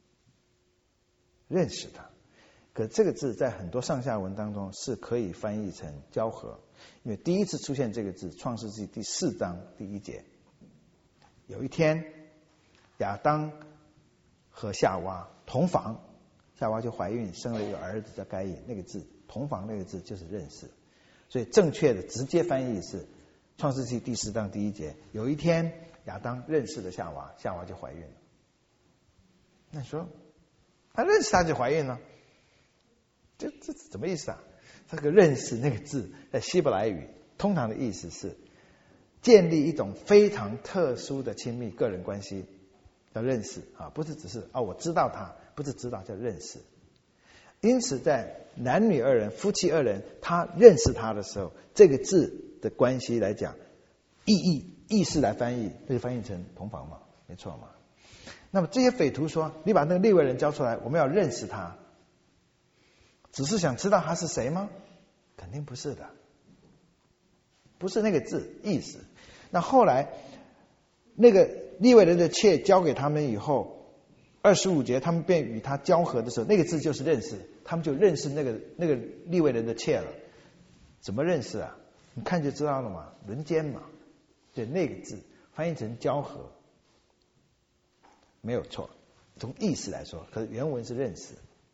认识他。可这个字在很多上下文当中是可以翻译成交合，因为第一次出现这个字，创世纪第四章第一节。有一天，亚当和夏娃同房，夏娃就怀孕生了一个儿子叫该隐，那个字同房那个字就是认识，所以正确的直接翻译是创世纪第四章第一节。有一天亚当认识了夏娃，夏娃就怀孕了。那你说他认识他就怀孕了，这这怎么意思啊？这个认识那个字在希伯来语通常的意思是建立一种非常特殊的亲密个人关系，叫认识啊，不是只是啊我知道他，不是知道，叫认识。因此在男女二人夫妻二人他认识他的时候，这个字的关系来讲，意义意思来翻译，那就翻译成同房嘛，没错嘛。那么这些匪徒说，你把那个利未人交出来，我们要认识他，只是想知道他是谁吗？肯定不是的，不是那个字意思。那后来那个利未人的妾交给他们以后，二十五节他们便与他交合的时候，那个字就是认识，他们就认识那个那个利未人的妾了。怎么认识啊？你看就知道了嘛，轮奸嘛，对，那个字翻译成交合没有错，从意思来说，可是原文是认识。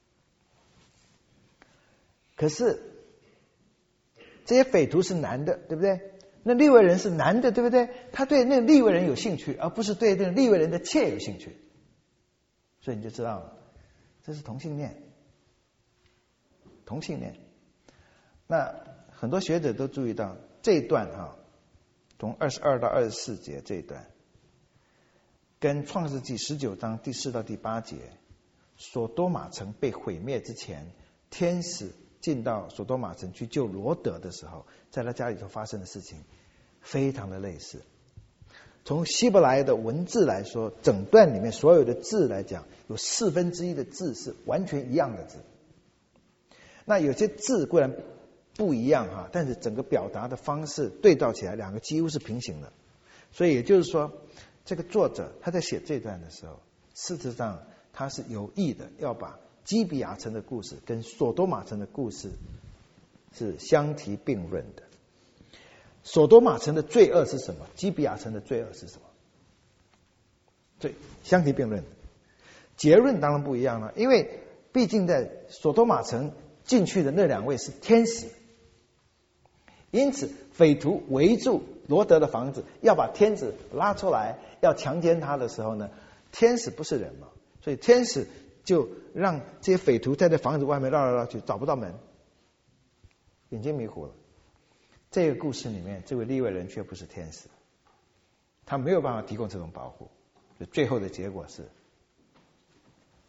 可是这些匪徒是男的，对不对？那利未人是男的，对不对？他对那个利未人有兴趣，而不是对那个利未人的妾有兴趣，所以你就知道了，这是同性恋。同性恋。那很多学者都注意到这一段哈，从二十二到二十四节这一段，跟创世纪十九章第四到第八节，所多玛城被毁灭之前，天使进到所多玛城去救罗德的时候，在他家里头发生的事情非常的类似。从希伯来的文字来说，整段里面所有的字来讲，有四分之一的字是完全一样的字。那有些字固然不一样哈，但是整个表达的方式对照起来，两个几乎是平行的。所以也就是说，这个作者他在写这段的时候，事实上他是有意的要把基比亚城的故事跟所多玛城的故事是相提并论的。所多玛城的罪恶是什么？基比亚城的罪恶是什么？对，相提并论。结论当然不一样了，因为毕竟在所多玛城进去的那两位是天使，因此匪徒围住罗德的房子，要把天使拉出来，要强奸他的时候呢，天使不是人嘛，所以天使就让这些匪徒在这房子外面绕来绕去，找不到门，眼睛迷糊了。这个故事里面，这位利未人却不是天使，他没有办法提供这种保护，最后的结果是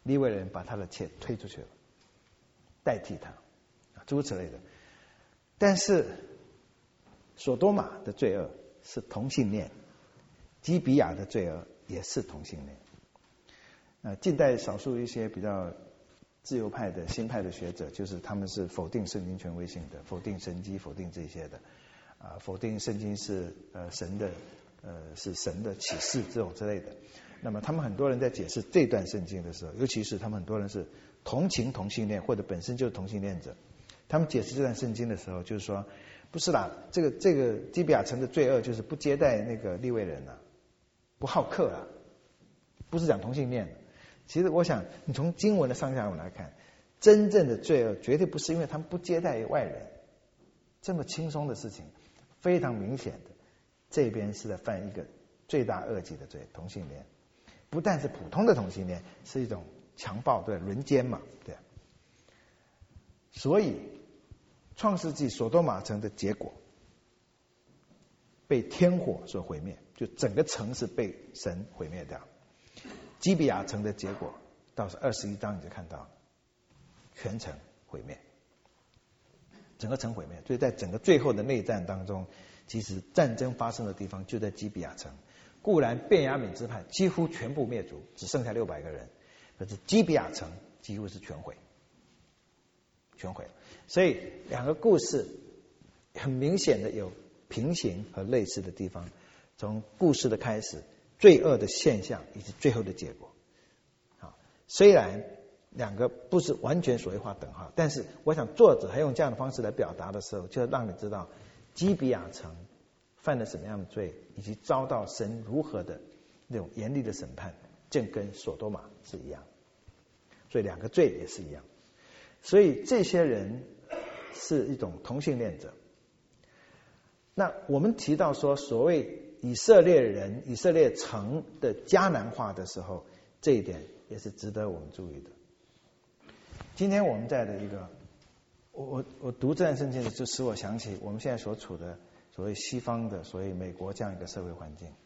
利未人把他的妾推出去了，代替他，诸如此类的。但是索多玛的罪恶是同性恋，基比亚的罪恶也是同性恋。呃，近代少数一些比较自由派的新派的学者，就是他们是否定圣经权威性的，否定神迹，否定这些的，啊、呃，否定圣经是呃神的呃是神的启示这种之类的。那么他们很多人在解释这段圣经的时候，尤其是他们很多人是同情同性恋或者本身就是同性恋者，他们解释这段圣经的时候，就是说不是啦，这个这个基比亚城的罪恶就是不接待那个利未人啊，不好客啊，不是讲同性恋。其实我想你从经文的上下文来看，真正的罪恶绝对不是因为他们不接待外人这么轻松的事情，非常明显的这边是在犯一个罪大恶极的罪，同性恋。不但是普通的同性恋，是一种强暴，对，轮奸嘛，对。所以创世纪所多玛城的结果被天火所毁灭，就整个城市被神毁灭掉。基比亚城的结果到是二十一章你就看到全城毁灭，整个城毁灭。所以在整个最后的内战当中，其实战争发生的地方就在基比亚城。固然便雅悯支派几乎全部灭族，只剩下六百个人，可是基比亚城几乎是全毁，全毁。所以两个故事很明显的有平行和类似的地方，从故事的开始，罪恶的现象以及最后的结果。好，虽然两个不是完全所谓画等号，但是我想作者还用这样的方式来表达的时候，就要让你知道基比亚城犯了什么样的罪，以及遭到神如何的那种严厉的审判，正跟所多玛是一样，所以两个罪也是一样。所以这些人是一种同性恋者。那我们提到说所谓以色列人、以色列城的迦南化的时候，这一点也是值得我们注意的。今天我们在的一个，我我我读这段圣经的，就使我想起我们现在所处的所谓西方的所谓美国这样一个社会环境。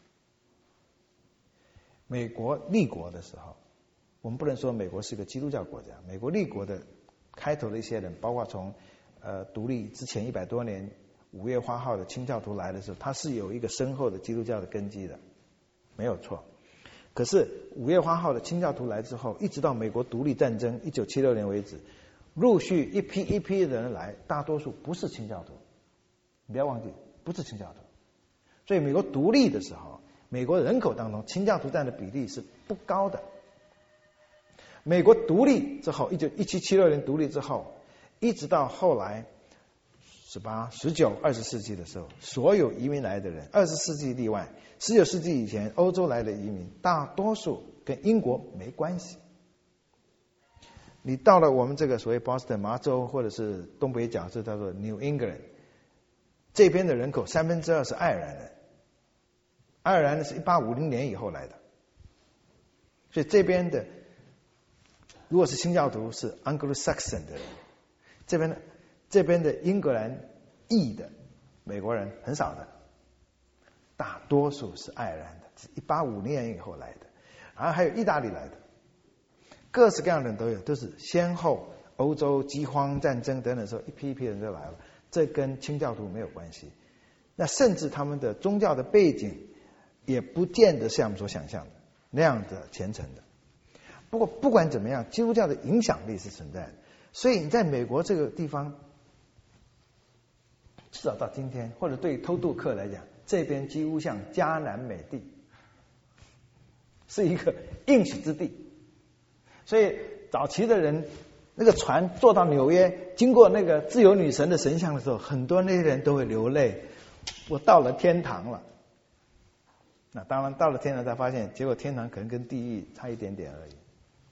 美国立国的时候，我们不能说美国是一个基督教国家，美国立国的开头的一些人，包括从呃独立之前一百多年五月花号的清教徒来的时候，他是有一个深厚的基督教的根基的，没有错。可是五月花号的清教徒来之后，一直到美国独立战争一九七六年为止，陆续一批一批的人来，大多数不是清教徒，你不要忘记不是清教徒。所以美国独立的时候，美国人口当中清教徒占的比例是不高的。美国独立之后，一九一七七六年独立之后，一直到后来十八、十九、二十世纪的时候，所有移民来的人，二十世纪例外，十九世纪以前欧洲来的移民，大多数跟英国没关系。你到了我们这个所谓 Boston 麻州或者是东北角，这叫做 New England， 这边的人口三分之二是爱尔兰人，爱尔兰人是一八五零年以后来的，所以这边的如果是清教徒是 Anglo-Saxon 的人，这边的这边的英格兰裔的美国人很少的，大多数是爱尔兰的，是一八五零年以后来的，然后还有意大利来的，各式各样的人都有，都是先后欧洲饥荒、战争等等的时候，一批一批人就来了，这跟清教徒没有关系。那甚至他们的宗教的背景也不见得像我们所想象的那样的虔诚的。不过不管怎么样，基督教的影响力是存在的，所以你在美国这个地方，至少到今天，或者对偷渡客来讲，这边几乎像迦南美地，是一个应许之地。所以早期的人，那个船坐到纽约，经过那个自由女神的神像的时候，很多那些人都会流泪，我到了天堂了。那当然到了天堂才发现，结果天堂可能跟地狱差一点点而已。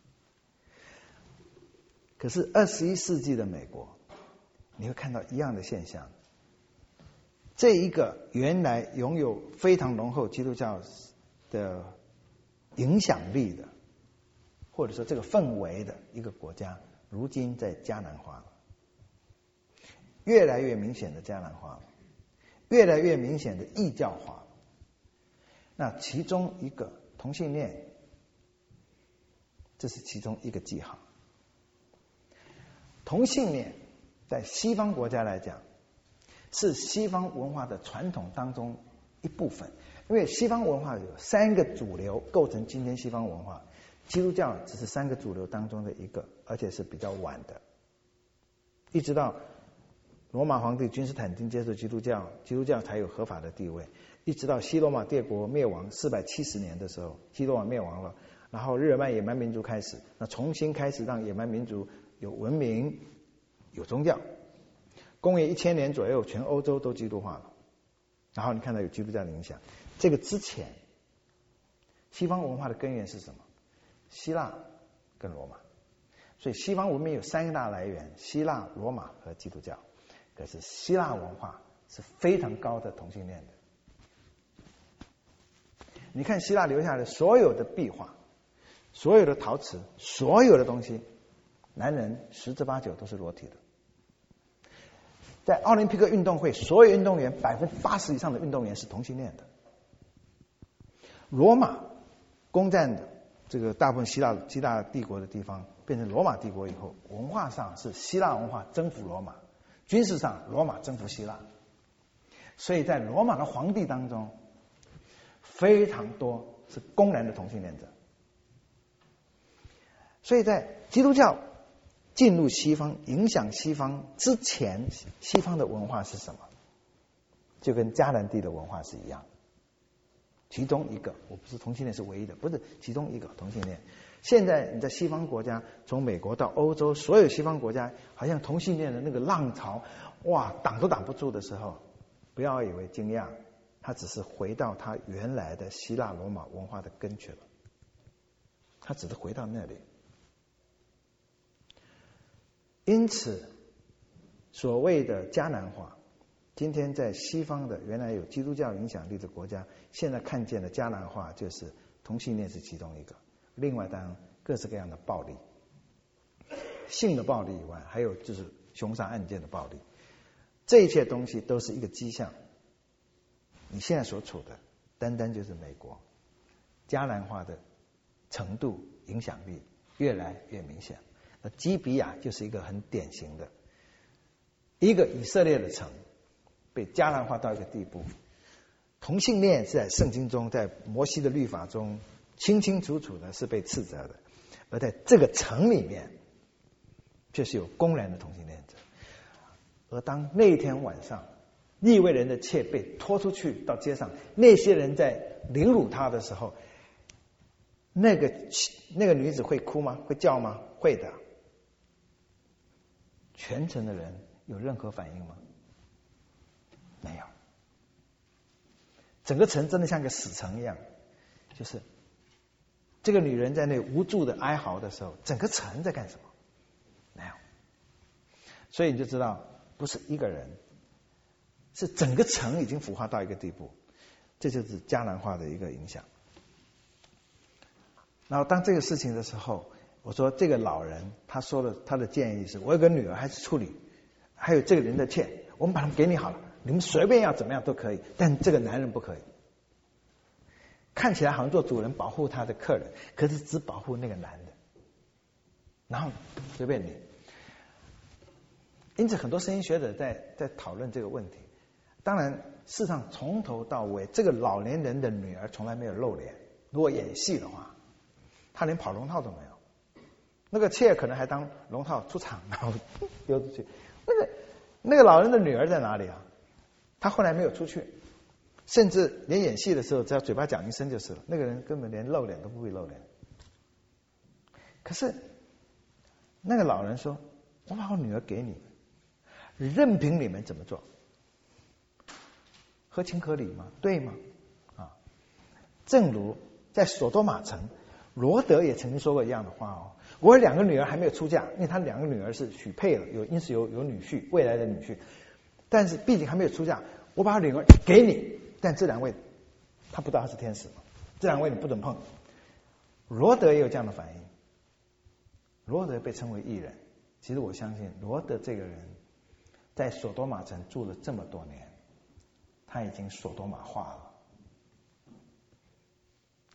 可是二十一世纪的美国，你会看到一样的现象。这一个原来拥有非常浓厚基督教的影响力的，或者说这个氛围的一个国家，如今在迦南化了，越来越明显的迦南化了，越来越明显的异教化了。那其中一个同性恋这是其中一个记号。同性恋在西方国家来讲，是西方文化的传统当中一部分。因为西方文化有三个主流构成今天西方文化，基督教只是三个主流当中的一个，而且是比较晚的。一直到罗马皇帝君士坦丁接受基督教，基督教才有合法的地位。一直到西罗马帝国灭亡四百七十年的时候，西罗马灭亡了，然后日耳曼野蛮民族开始，那重新开始让野蛮民族有文明、有宗教。公元一千年左右，全欧洲都基督化了，然后你看到有基督教的影响。这个之前，西方文化的根源是什么？希腊跟罗马。所以西方文明有三大来源：希腊、罗马和基督教。可是希腊文化是非常高的同性恋的。你看希腊留下的所有的壁画、所有的陶瓷、所有的东西，男人十之八九都是裸体的。在奥林匹克运动会，所有运动员百分之八十以上的运动员是同性恋的。罗马攻占的这个大部分希腊希腊帝国的地方，变成罗马帝国以后，文化上是希腊文化征服罗马，军事上罗马征服希腊。所以在罗马的皇帝当中，非常多是公然的同性恋者。所以在基督教进入西方、影响西方之前，西方的文化是什么？就跟迦南地的文化是一样的。其中一个，我不是同性恋是唯一的，不是其中一个同性恋。现在你在西方国家，从美国到欧洲，所有西方国家，好像同性恋的那个浪潮，哇，挡都挡不住的时候，不要以为惊讶，它只是回到它原来的希腊罗马文化的根去了，它只是回到那里。因此，所谓的迦南化，今天在西方的原来有基督教影响力的国家，现在看见的迦南化就是同性恋是其中一个，另外当然各式各样的暴力，性的暴力以外，还有就是凶杀案件的暴力，这一切东西都是一个迹象。你现在所处的单单就是美国，迦南化的程度影响力越来越明显。那基比亚就是一个很典型的一个以色列的城被迦南化到一个地步，同性恋是在圣经中，在摩西的律法中清清楚楚的是被斥责的，而在这个城里面却是有公然的同性恋者。而当那天晚上利未人的妾被拖出去到街上，那些人在凌辱她的时候，那个那个女子会哭吗？会叫吗？会的。全城的人有任何反应吗？没有。整个城真的像个死城一样，就是这个女人在那无助的哀嚎的时候，整个城在干什么？没有。所以你就知道，不是一个人，是整个城已经腐化到一个地步，这就是迦南化的一个影响。然后当这个事情的时候，我说这个老人他说的他的建议是，我有个女儿还是处理，还有这个人的妾，我们把他们给你好了，你们随便要怎么样都可以，但这个男人不可以。看起来好像做主人保护他的客人，可是只保护那个男的，然后随便你。因此很多声音学者在在讨论这个问题。当然事实上从头到尾，这个老年人的女儿从来没有露脸，如果演戏的话，她连跑龙套都没有。那个妾可能还当龙套出场，然后丢出去。那个那个老人的女儿在哪里啊？她后来没有出去，甚至连演戏的时候，只要嘴巴讲一声就是了。那个人根本连露脸都不会露脸。可是那个老人说：“我把我女儿给你，任凭你们怎么做，合情合理吗？对吗？”啊，正如在索多玛城，罗德也曾经说过一样的话哦。我有两个女儿还没有出嫁，因为他两个女儿是许配了，有因此有有女婿，未来的女婿，但是毕竟还没有出嫁，我把女儿给你，但这两位他不知道他是天使嘛，这两位你不准碰。罗德也有这样的反应，罗德被称为义人。其实我相信罗德这个人在索多玛城住了这么多年，他已经索多玛化了，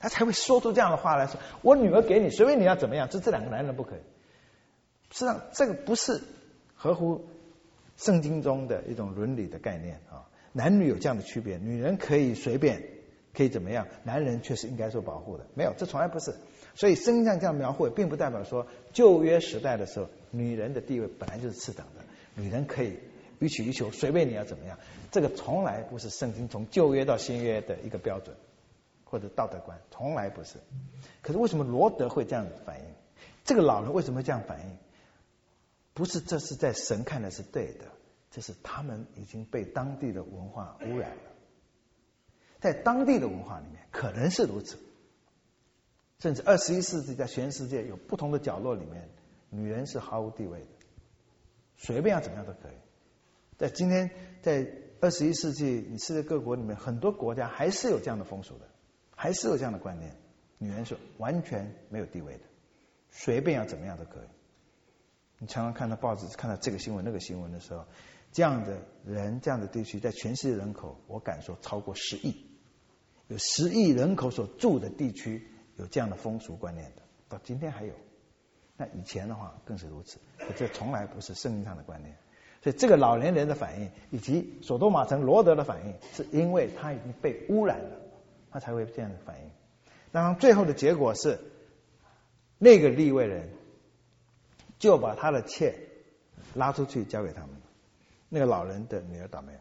他才会说出这样的话来说：我女儿给你，随便你要怎么样，这这两个男人不可以。实际上，这个不是合乎圣经中的一种伦理的概念啊。男女有这样的区别，女人可以随便，可以怎么样，男人却是应该受保护的，没有，这从来不是。所以圣经上这样描绘，并不代表说旧约时代的时候，女人的地位本来就是次等的，女人可以予取予求，随便你要怎么样。这个从来不是圣经从旧约到新约的一个标准或者道德观，从来不是。可是为什么罗德会这样反应？这个老人为什么会这样反应？不是这是在神看的是对的，这是他们已经被当地的文化污染了。在当地的文化里面可能是如此，甚至二十一世纪在全世界有不同的角落里面，女人是毫无地位的，随便要怎么样都可以。在今天在二十一世纪，你世界各国里面很多国家还是有这样的风俗的，还是有这样的观念，女人是完全没有地位的，随便要怎么样都可以。你常常看到报纸看到这个新闻那个新闻的时候，这样的人这样的地区在全世界人口我敢说超过十亿，有十亿人口所住的地区有这样的风俗观念的，到今天还有。那以前的话更是如此，这从来不是圣经上的观念。所以这个老年人的反应以及索多玛城罗德的反应，是因为他已经被污染了，他才会这样的反应。当然最后的结果是那个利未人就把他的妾拉出去交给他们，那个老人的女儿倒没有。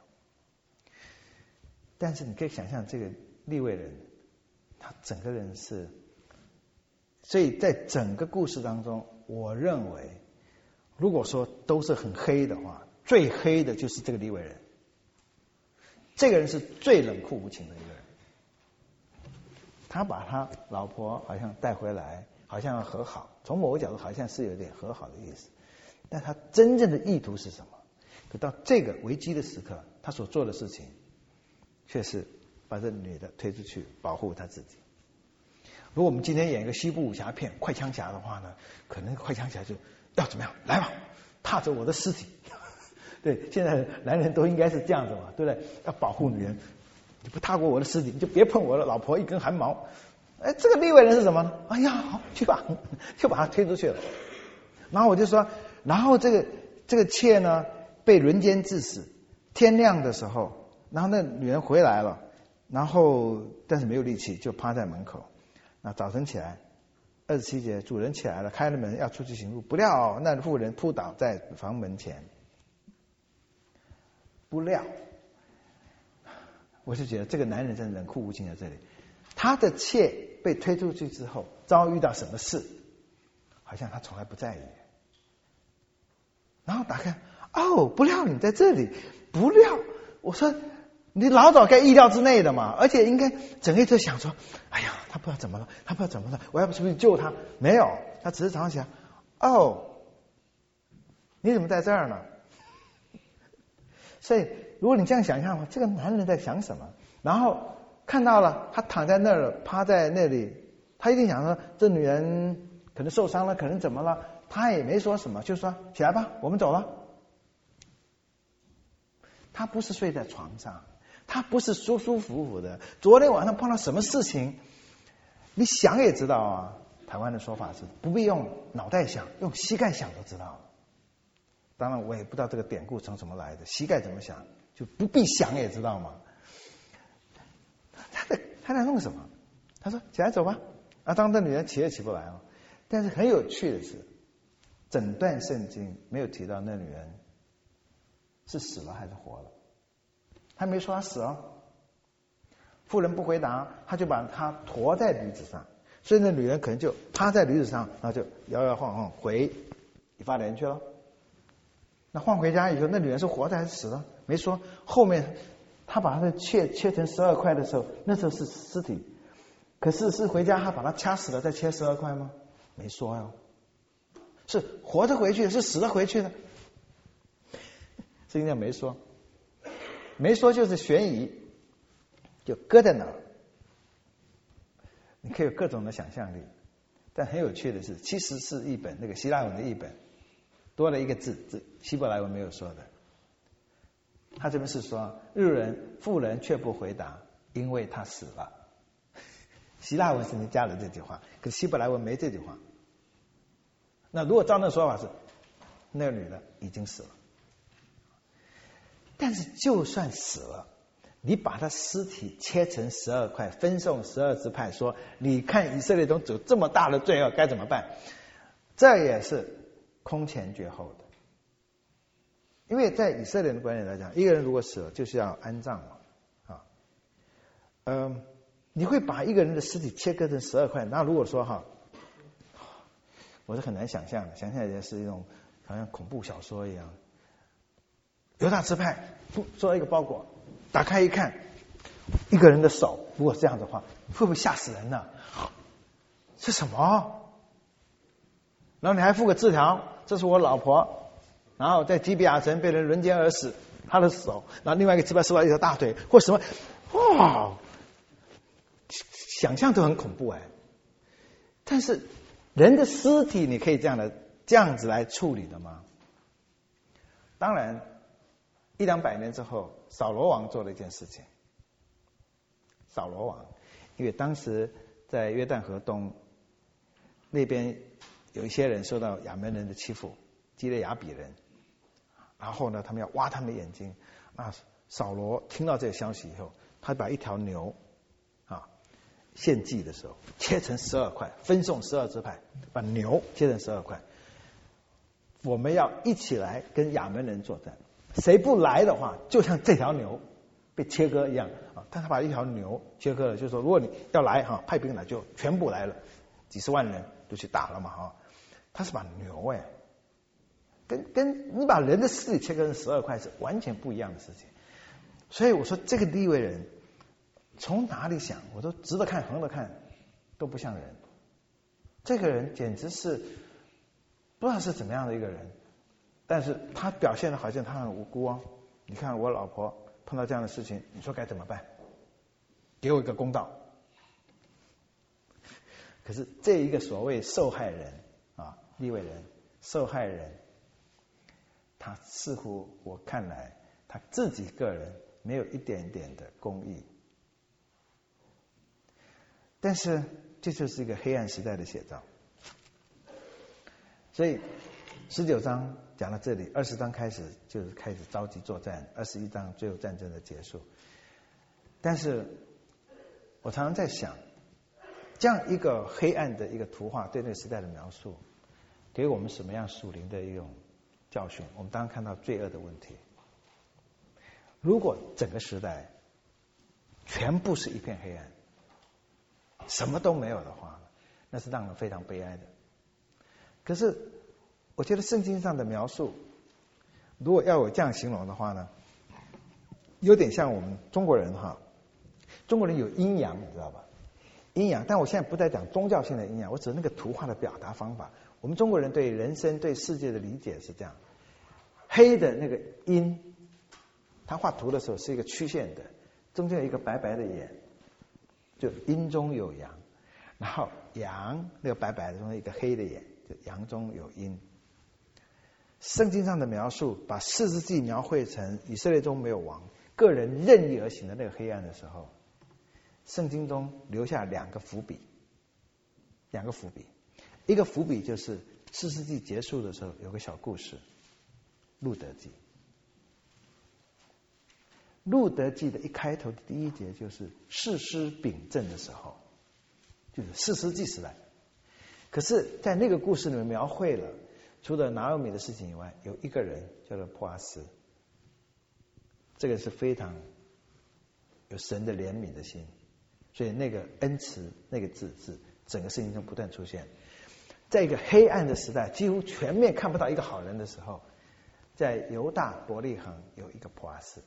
但是你可以想象这个利未人他整个人是，所以在整个故事当中，我认为如果说都是很黑的话，最黑的就是这个利未人。这个人是最冷酷无情的一个人，他把他老婆好像带回来，好像要和好，从某个角度好像是有点和好的意思，但他真正的意图是什么？可到这个危机的时刻，他所做的事情却是把这女的推出去保护他自己。如果我们今天演一个西部武侠片快枪侠的话呢，可能快枪侠就要怎么样，来吧，踏着我的尸体。对，现在男人都应该是这样子嘛，对不对？要保护女人，你不踏过我的尸体，你就别碰我的老婆一根汗毛。哎，这个利未人是什么呢？哎呀，好，去吧，就把他推出去了。然后我就说，然后这个这个妾呢被轮奸致死。天亮的时候，然后那女人回来了，然后但是没有力气，就趴在门口。那早晨起来，二十七节，主人起来了，开了门要出去行路，不料那妇人扑倒在房门前。不料，我是觉得这个男人真的冷酷无情在这里。他的妾被推出去之后，遭遇到什么事，好像他从来不在意。然后打开，哦，不料你在这里，不料，我说你老早该意料之内的嘛，而且应该整个就想说，哎呀，他不知道怎么了，他不知道怎么了，我要不出去救他？没有，他只是常常想，哦，你怎么在这儿呢？所以，如果你这样想象，这个男人在想什么？然后看到了他躺在那儿，趴在那里，他一定想说，这女人可能受伤了，可能怎么了？他也没说什么，就说起来吧，我们走了。他不是睡在床上，他不是舒舒服服的。昨天晚上碰到什么事情，你想也知道啊。台湾的说法是不必用脑袋想，用膝盖想都知道。当然我也不知道这个典故从什么来的，膝盖怎么想就不必想也知道嘛。他在他在弄什么？他说起来走吧。啊，当这女人起也起不来了。但是很有趣的是，整段圣经没有提到那女人是死了还是活了，他没说她死哦。妇人不回答，他就把她驮在驴子上，所以那女人可能就趴在驴子上，然后就摇摇晃晃回以法莲去了。那换回家以后，那女人是活的还是死了？没说。后面他把他的切切成十二块的时候，那时候是尸体。可是是回家他把他掐死了再切十二块吗？没说哟。是活着回去的，是死了回去的。圣经上没说，没说就是悬疑，就搁在那儿。你可以有各种的想象力，但很有趣的是，其实是译本那个希腊文的译本。多了一个字，字希伯来文没有说的。他这边是说，日人妇人却不回答，因为他死了。 希腊文圣经加了这句话，可是希伯来文没这句话。那如果照那说法是，那个女的已经死了。但是就算死了，你把她尸体切成十二块，分送十二支派，说你看以色列中有这么大的罪恶该怎么办？这也是空前绝后的。因为在以色列的观念来讲，一个人如果死了就是要安葬嘛，啊，嗯，你会把一个人的尸体切割成十二块，那如果说哈，我是很难想象的，想象也是一种好像恐怖小说一样。犹大支派做一个包裹，打开一看，一个人的手，如果这样的话，会不会吓死人呢？是什么？然后你还附个字条，这是我老婆，然后在基比亚城被人轮奸而死，她的手，然后另外一个支派收到一条大腿，或什么，哇，想象都很恐怖哎。但是人的尸体你可以这样的这样子来处理的吗？当然，一两百年之后，扫罗王做了一件事情。扫罗王，因为当时在约旦河东那边有一些人受到亚扪人的欺负，基列雅比人，然后呢，他们要挖他们的眼睛。那扫罗听到这个消息以后，他把一条牛啊献祭的时候切成十二块，分送十二支派，把牛切成十二块。我们要一起来跟亚扪人作战，谁不来的话，就像这条牛被切割一样啊！但他把一条牛切割了，就是说，如果你要来哈，派兵来就全部来了，几十万人都去打了嘛哈。他是把牛哎，跟跟你把人的尸体切割成十二块是完全不一样的事情。所以我说这个利未人从哪里想，我都直着看横着看都不像人。这个人简直是不知道是怎么样的一个人，但是他表现的好像他很无辜啊！你看我老婆碰到这样的事情，你说该怎么办？给我一个公道。可是这一个所谓受害人啊，利未人受害人，他似乎我看来他自己个人没有一点点的公义。但是这就是一个黑暗时代的写照。所以十九章讲到这里，二十章开始就是开始召集作战，二十一章最后战争的结束。但是我常常在想，这样一个黑暗的一个图画对那个时代的描述，给我们什么样属灵的一种教训？我们当然看到罪恶的问题。如果整个时代全部是一片黑暗，什么都没有的话，那是让人非常悲哀的。可是我觉得圣经上的描述，如果要有这样形容的话呢，有点像我们中国人哈，中国人有阴阳，你知道吧？阴阳，但我现在不再讲宗教性的阴阳，我指那个图画的表达方法。我们中国人对人生、对世界的理解是这样：黑的那个阴，他画图的时候是一个曲线的，中间有一个白白的眼，就阴中有阳；然后阳那个白白的中间一个黑的眼，就阳中有阴。圣经上的描述把四世纪描绘成以色列中没有王，个人任意而行的那个黑暗的时候，圣经中留下两个伏笔，两个伏笔。一个伏笔就是四世纪结束的时候有个小故事，路德记。路德记的一开头的第一节就是士师秉政的时候，就是四世纪时代。可是在那个故事里面描绘了，除了拿俄米的事情以外，有一个人叫做波阿斯，这个是非常有神的怜悯的心，所以那个恩慈那个字是整个圣经中不断出现。在一个黑暗的时代，几乎全面看不到一个好人的时候，在犹大伯利恒有一个波阿斯，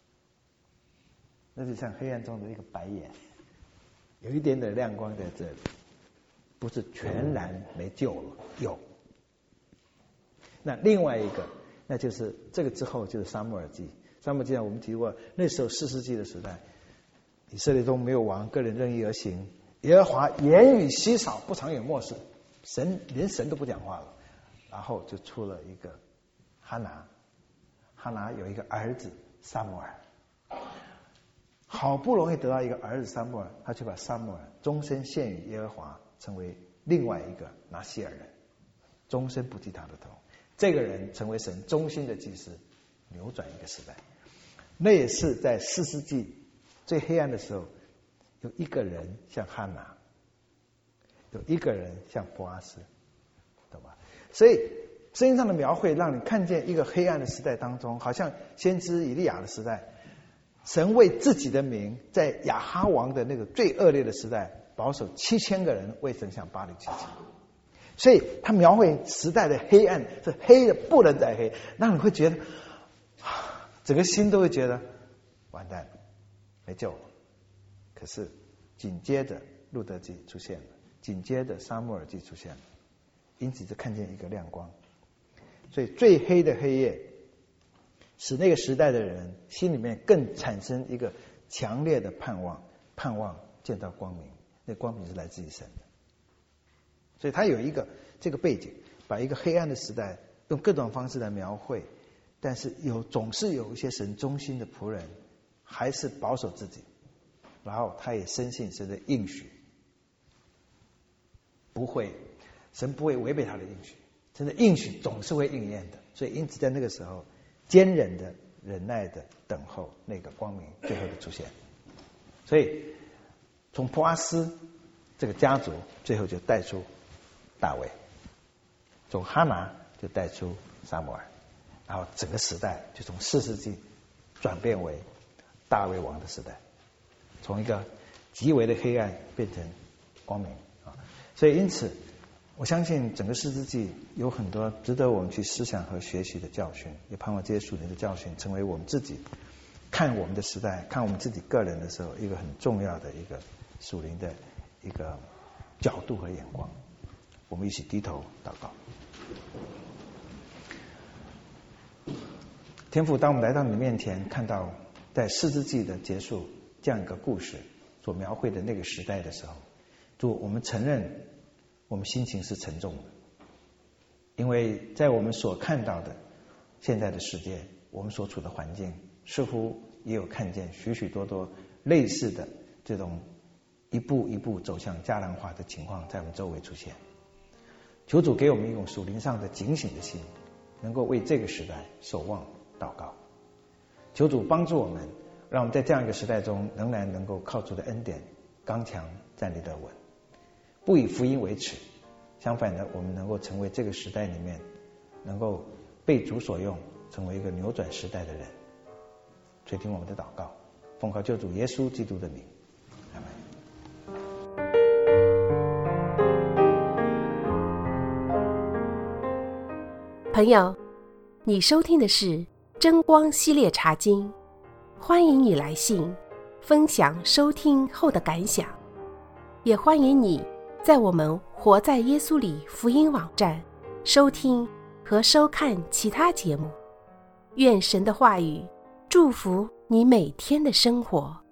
那就像黑暗中的一个白眼，有一点点亮光在这里，不是全然没救了，有。那另外一个，那就是这个之后就是撒母耳记。撒母耳记上我们提过，那时候四世纪的时代，以色列中没有王，个人任意而行，耶和华言语稀少，不常有默示，神连神都不讲话了。然后就出了一个哈拿，哈拿有一个儿子撒母耳。 好不容易得到一个儿子撒母耳，他却把撒母耳终身献于耶和华，成为另外一个拿西尔人，终身不剃他的头。这个人成为神忠心的祭司，扭转一个时代。那也是在四世纪最黑暗的时候，有一个人像哈拿，有一个人像波阿斯，懂吧？所以圣经上的描绘让你看见一个黑暗的时代当中，好像先知以利亚的时代，神为自己的名在亚哈王的那个最恶劣的时代保守七千个人为神向巴力祈求。所以他描绘时代的黑暗是黑的不能再黑，让你会觉得整个心都会觉得完蛋了，没救了。可是紧接着路德记出现了，紧接着撒母耳记出现了，因此就看见一个亮光。所以最黑的黑夜使那个时代的人心里面更产生一个强烈的盼望，盼望见到光明，那光明是来自于神的。所以他有一个这个背景，把一个黑暗的时代用各种方式来描绘，但是有总是有一些神忠心的仆人还是保守自己，然后他也深信神的应许不会，神不会违背他的应许，神的应许总是会应验的。所以因此在那个时候坚忍的忍耐的等候那个光明最后的出现。所以从波阿斯这个家族最后就带出大卫，从哈拿就带出撒母耳，然后整个时代就从四世纪转变为大卫王的时代，从一个极为的黑暗变成光明啊！所以因此我相信整个四世纪有很多值得我们去思想和学习的教训，也盼望这些属灵的教训成为我们自己看我们的时代，看我们自己个人的时候一个很重要的一个属灵的一个角度和眼光。我们一起低头祷告。天父，当我们来到你的面前，看到在四世纪的结束这样一个故事所描绘的那个时代的时候，主，我们承认我们心情是沉重的，因为在我们所看到的现在的世界，我们所处的环境似乎也有看见许许多多类似的这种一步一步走向迦南化的情况在我们周围出现。求主给我们一种属灵上的警醒的心，能够为这个时代守望祷告。求主帮助我们，让我们在这样一个时代中仍然能够靠主的恩典刚强站立得稳，不以福音为耻，相反的，我们能够成为这个时代里面能够被主所用，成为一个扭转时代的人。垂听我们的祷告，奉靠救主耶稣基督的名，阿们。 朋友，你收听的是真光系列茶经，欢迎你来信分享收听后的感想，也欢迎你在我们活在耶稣里福音网站收听和收看其他节目。愿神的话语祝福你每天的生活。